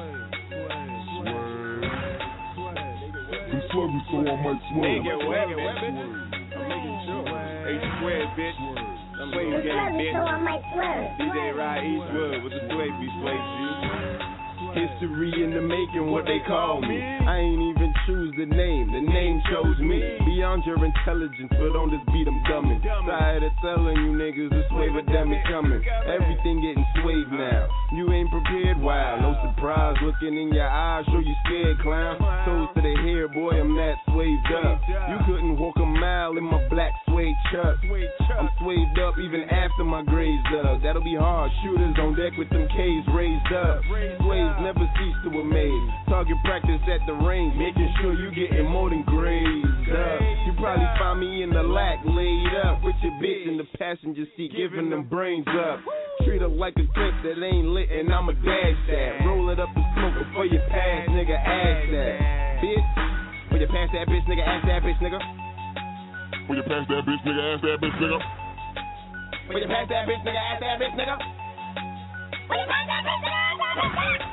I'm flurry, so I might swerve. Nigga, web it. I'm making sure. H squared, bitch. I'm playing game, bitch. So I might swerve. D J Rye Eastwood with the sway beat, sway G. History in the making, what they call me. I ain't even choose the name, the name chose me. Beyond your intelligence, but on this beat I'm dumbing. Tired of telling you niggas this wave epidemic coming. Everything getting swayed now. You ain't prepared, wow, no surprise. Looking in your eyes, sure you scared, clown. Toes to the hair, boy, I'm that swayed up. You couldn't walk a mile in my black suede chuck. I'm swayed up even after my grades up. That'll be hard, shooters on deck with them K's raised up. Slaves never cease to amaze. Target practice at the range, making sure you getting more than grazed up. You probably find me in the lack, laid up with your bitch in the passenger seat, giving them brains up. Treat her like a clip that ain't lit, and I'ma dash that. Roll it up and smoke before you pass, nigga, ass that. Bitch, when you pass that bitch, nigga, ass that bitch, nigga. When you pass that bitch, nigga, ass that bitch, nigga. When you pass that bitch, nigga, ass that bitch, nigga. When you pass that bitch, nigga, ass that bitch, nigga.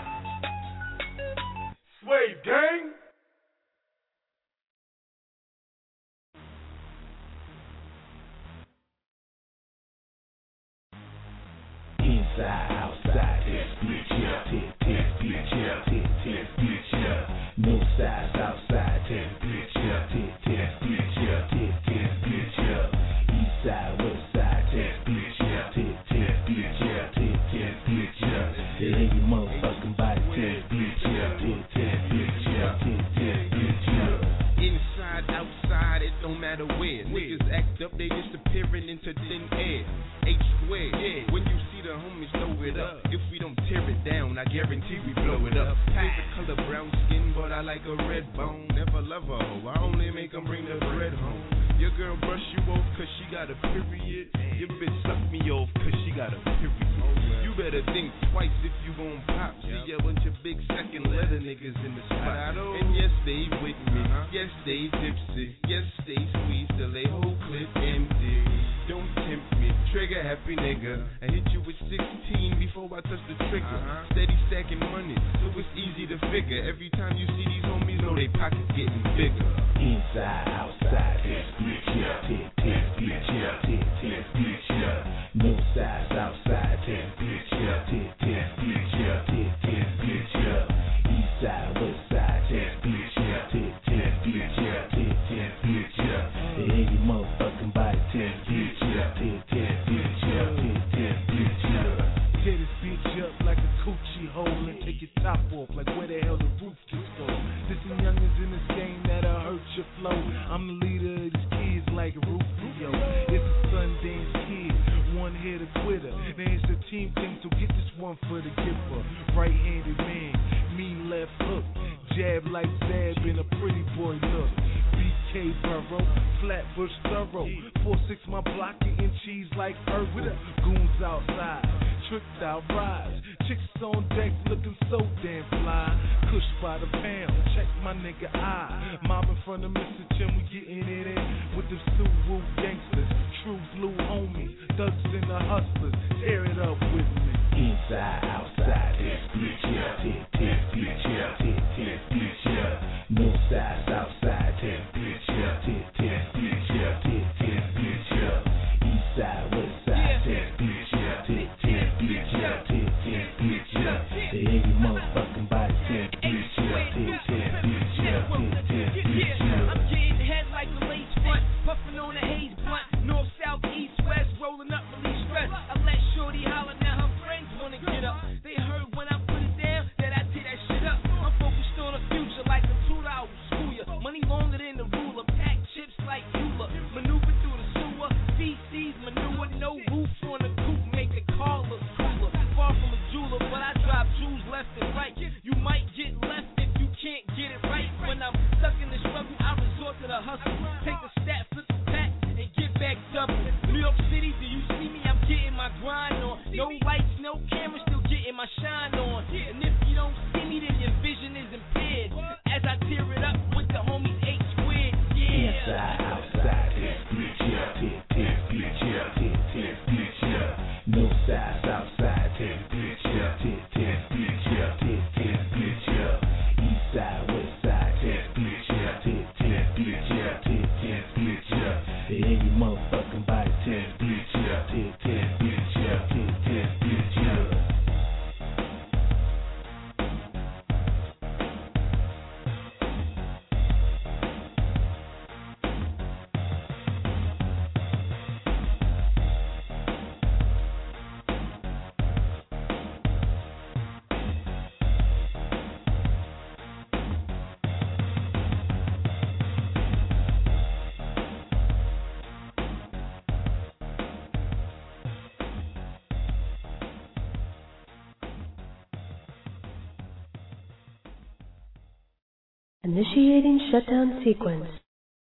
Sway gang. Inside, outside, this bitch, yeah, this, this bitch, yeah, this, this bitch, yeah. No sides outside, this bitch, yeah, this, this bitch, yeah, this, this bitch, yeah. East side, west side, this bitch, yeah, this, this bitch, yeah, this, this bitch, yeah. It ain't your motherfucking body, this bitch, yeah, this, this bitch, yeah, this, this bitch, yeah. Inside, outside, it don't matter where. Niggas act up, they disappearing into thin air. H squared, yeah. When you see the homies, throw it up. If we don't tear it down, I guarantee we blow it up. Favorite color, brown skin, but I like a red bone. Never love a hoe, I only make them bring the bread home. Your girl brush you off cause she got a period. Your bitch suck me off cause she got a period. You better think twice if you gon' pop. See a bunch of big second letter niggas in the spot. And yes, they with me. Yes, they tipsy. Yes, they squeeze till they whole clip empty. Don't tempt me, trigger happy nigga. I hit you with sixteen before I touch the trigger. Uh-huh. Steady stacking money, so it's easy to figure. Every time you see these homies, know they pockets getting bigger. Inside, outside, this bitch, yeah, this, this bitch, yeah, this, this bitch, yeah. No sides outside, this bitch, yeah, this, this bitch, yeah, this, this bitch, yeah. East side, west side, this bitch, yeah, this, this bitch, yeah, this, this bitch, yeah. There ain't your motherfucking body, this bitch, yeah, this, this bitch, yeah, this, this bitch, yeah. Tear this bitch up like a coochie hole and take your top off like where the hell the roof just go. There's some youngins in this game that'll hurt your flow. I'm the leader of these kids like Rufio. It's a Sundance kid, one hit a quitter. Now it's a team thing, so get this one for the giver. Right-handed man, mean left hook, jab like Zab in a pretty boy look. B K Burrow, Flatbush thorough. four six my block eating cheese like Urban. Goons outside, tricked out rides. Chicks on deck looking so damn fly. Kush by the pound, check my nigga eye. Mob in front of Mister Chin, we getting it in with the Suwu gangsters. True blue homies, thugs and the hustlers. Tear it up with me. Inside, outside, this bitch, yeah, this, this bitch, yeah, this, this bitch, yeah. No sides outside, this bitch, yeah, this, this bitch, yeah, this, this bitch, yeah. East side, west side, this bitch, yeah, this, this bitch, yeah, this, this bitch, yeah. There ain't your motherfucking body, this bitch, yeah, this, this bitch, yeah, this, this bitch, yeah. I'm getting head like the lace front, puffing on a haze blunt. North, south, east, west, rolling up, release stress. I let shorty holler, now her friends wanna get up. They heard when I put it down that I tear that shit up. I'm focused on the future like a tutor, I will school ya. Money longer than the ruler, pack chips like Eula. Maneuver through the sewer, feces, manure, no roof on the coupe, make the car look cooler. Far from a jeweler, but I drop jewels left and right. You might get left if you can't get it right. When I'm stuck in the struggle, I resort to the hustle. Take a stat, flip the pack, and get back double. New York City, do you see me? I'm getting my grind on. No lights, no camera, still getting my shine on. And if you don't see me, then your vision is impaired. As I tear it up with the homies eight squared, yeah. Inside, outside, this bitch, yeah, this, this bitch, yeah, this, this bitch, yeah. No sides outside, this bitch, yeah, this, this bitch, yeah, this, this bitch, yeah. East side, west side, this bitch, yeah, this, this bitch, yeah, this, this bitch, yeah. There ain't your motherfucking body, this bitch, yeah, this, this bitch, yeah, this, this bitch, yeah. Initiating shutdown sequence.